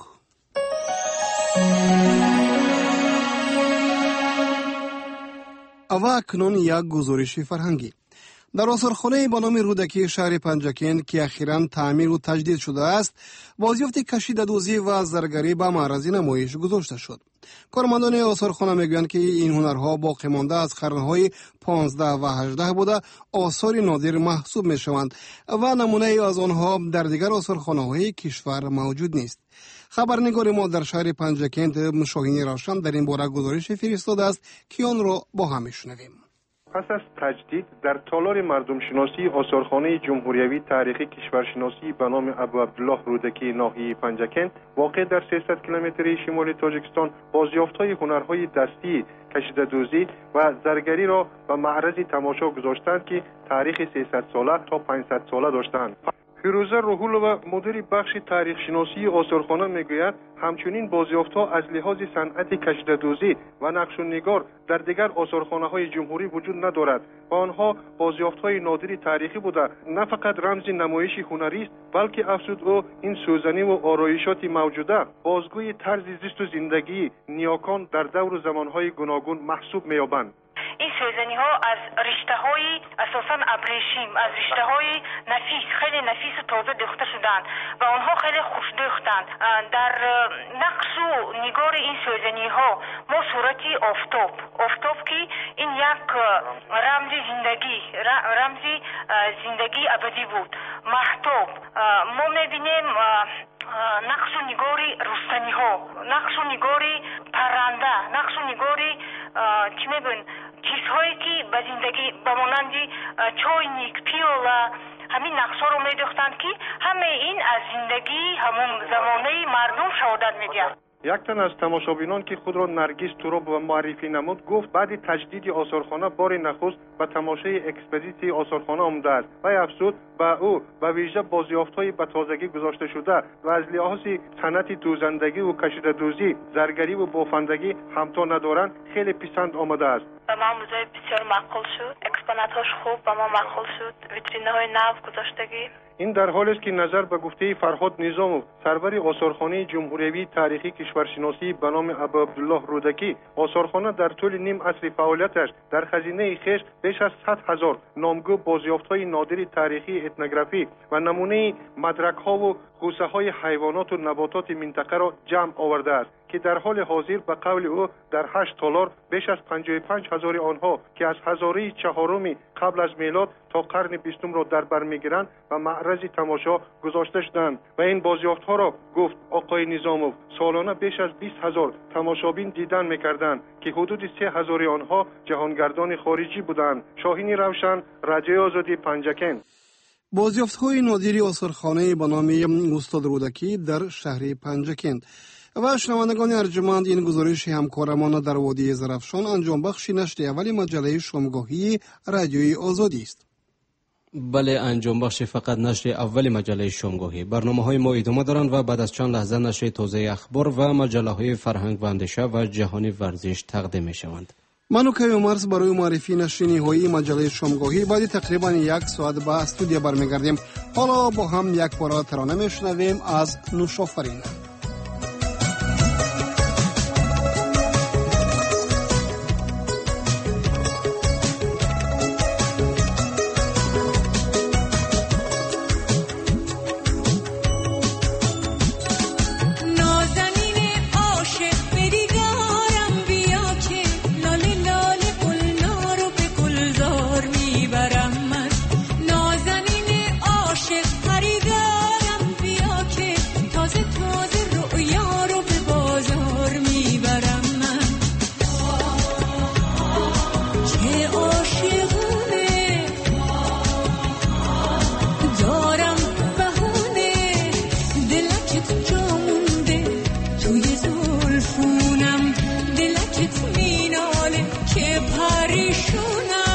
و اکنون یک گزارش فرهنگی. در آثارخانه با نام رودکی شهر پنجکین که اخیراً تعمیر و تجدید شده است، بازیافت کشیده‌دوزی و زرگری به معرض نمایش گذاشته شد. کارمندان آثارخانه میگویند که این هنرها باقی مانده از قرن‌های پانزده و هجده بوده آثار نادر محسوب میشوند و نمونه از آنها در دیگر آثارخانه‌های کشور موجود نیست. خبرنگار ما در شهر پنجکین شاهین روشن در این باره گزارش فرستاده است که آن را با هم میشنویم. پس از تجدید در تالار مردم شناسی آثارخانه جمهوریوی تاریخی کشورشناسی به نام ابو عبدالله رودکی ناحیه پنجکن واقع در سیصد کیلومتری شمال تاجیکستان بازیافت‌های هنرهای دستی کشیده‌دوزی و زرگری را به معرض تماشا گذاشتند که تاریخ سیصد ساله تا پانصد ساله داشتند. فیروزه روحولова مدیر بخش تاریخ شناسی آثارخانه میگوید همچنین بازیافت‌ها از لحاظ صنعت کشیده‌دوزی و نقش و نگار در دیگر آثارخانه‌های جمهوری وجود ندارد و آنها بازیافت‌های نادری تاریخی بوده نه فقط رمز نمایش هنری است بلکه افزود او این سوزنی و آرایشات موجوده بازگوی طرز زیست و زندگی نیاکان در دور و زمان‌های گوناگون محسوب می‌یابند. این سوزنی ها از رشته های اساساً ابریشم، از رشته های نفیس، خیلی نفیس و تازه دوخته شدند و آنها خیلی خوش دوختند. در نقش و نگار این سوزنی ها ما صورتی آفتاب آفتاب که این یک رمز زندگی رمز زندگی ابدی بود. مهتاب ما میبینیم نقش و نگاری رستنی ها، نقش و نگاری پرنده، نقش و نگاری چی میگن چیزهایی که به زندگی به مانند چاینیک، پیاله همین نقش‌ها رو می‌دوختند که همه این از زندگی همون زمانه مردم شهادت می‌دهد. یک تن از تماشابینان که خود را نرگس توراب و معرفی نمود گفت بعد تجدید آثارخانه بار نخست به تماشای اکسپوزیسی آثارخانه آمده است و افزود با او به ویژه بازیافت‌های به تازگی گذاشته شده و از لحاظ صنعت دوزندگی و کشیده‌دوزی زرگری و بافندگی همتا ندارند خیلی پسند آمده است. به ما موزه بسیار معقول شد، اکسپونات‌هاش خوب به ما معقول شد، ویترینه‌های نو گذاشتگی. این در حالی است که نظر به گفته فرهاد نظاموف سرور آثارخانه جمهوریوی تاریخی کشورشناسی به نام ابو عبدالله رودکی آثارخانه در طول نیم عصر فعالیتش در خزینه خویش بیش از صد هزار نامگو بازیافت‌های نادر تاریخی اتنوگرافی و نمونه مدرک‌ها و گوسه‌های حیوانات و نباتات منطقه را جمع آورده است که در حال حاضر به قول او در هشت تالار بیش از پنجاه و پنج هزار آنها که از هزاره چهارم قبل از میلاد تا قرن بیستم را در بر میگیرند و معرض تماشا گذاشته شدند و این بازیافت‌ها را گفت آقای نظاموف سالانه بیش از بیست هزار تماشابین دیدن میکردند که حدود سه هزار آنها جهانگردان خارجی بودند. شاهین روشن، رادیو آزادی پنجکن. بازیافت‌های نادری آثارخانه به نام استاد رودکی در شهر پنجکن. و شنوندگان ارجمند این گزارش همکارمان در وادی زرافشان انجام بخش نشر اول مجله شامگاهی رادیوی آزادی است. بله، انجام بخش فقط نشر اول مجله شامگاهی. برنامه های ما ادامه دارند و بعد از چند لحظه نشر تازه اخبار و مجله های فرهنگ و اندیشه و جهانی ورزش تقدیم می شوند. منو که مرز برای معرفی نشر نهایی مجله شامگاهی بعد تقریبا یک ساعت به استودیو برمیگردیم. حالا با هم یک بار ترانه میشنویم از نوشافرین. زلفونم دلکت میناله که پریشونم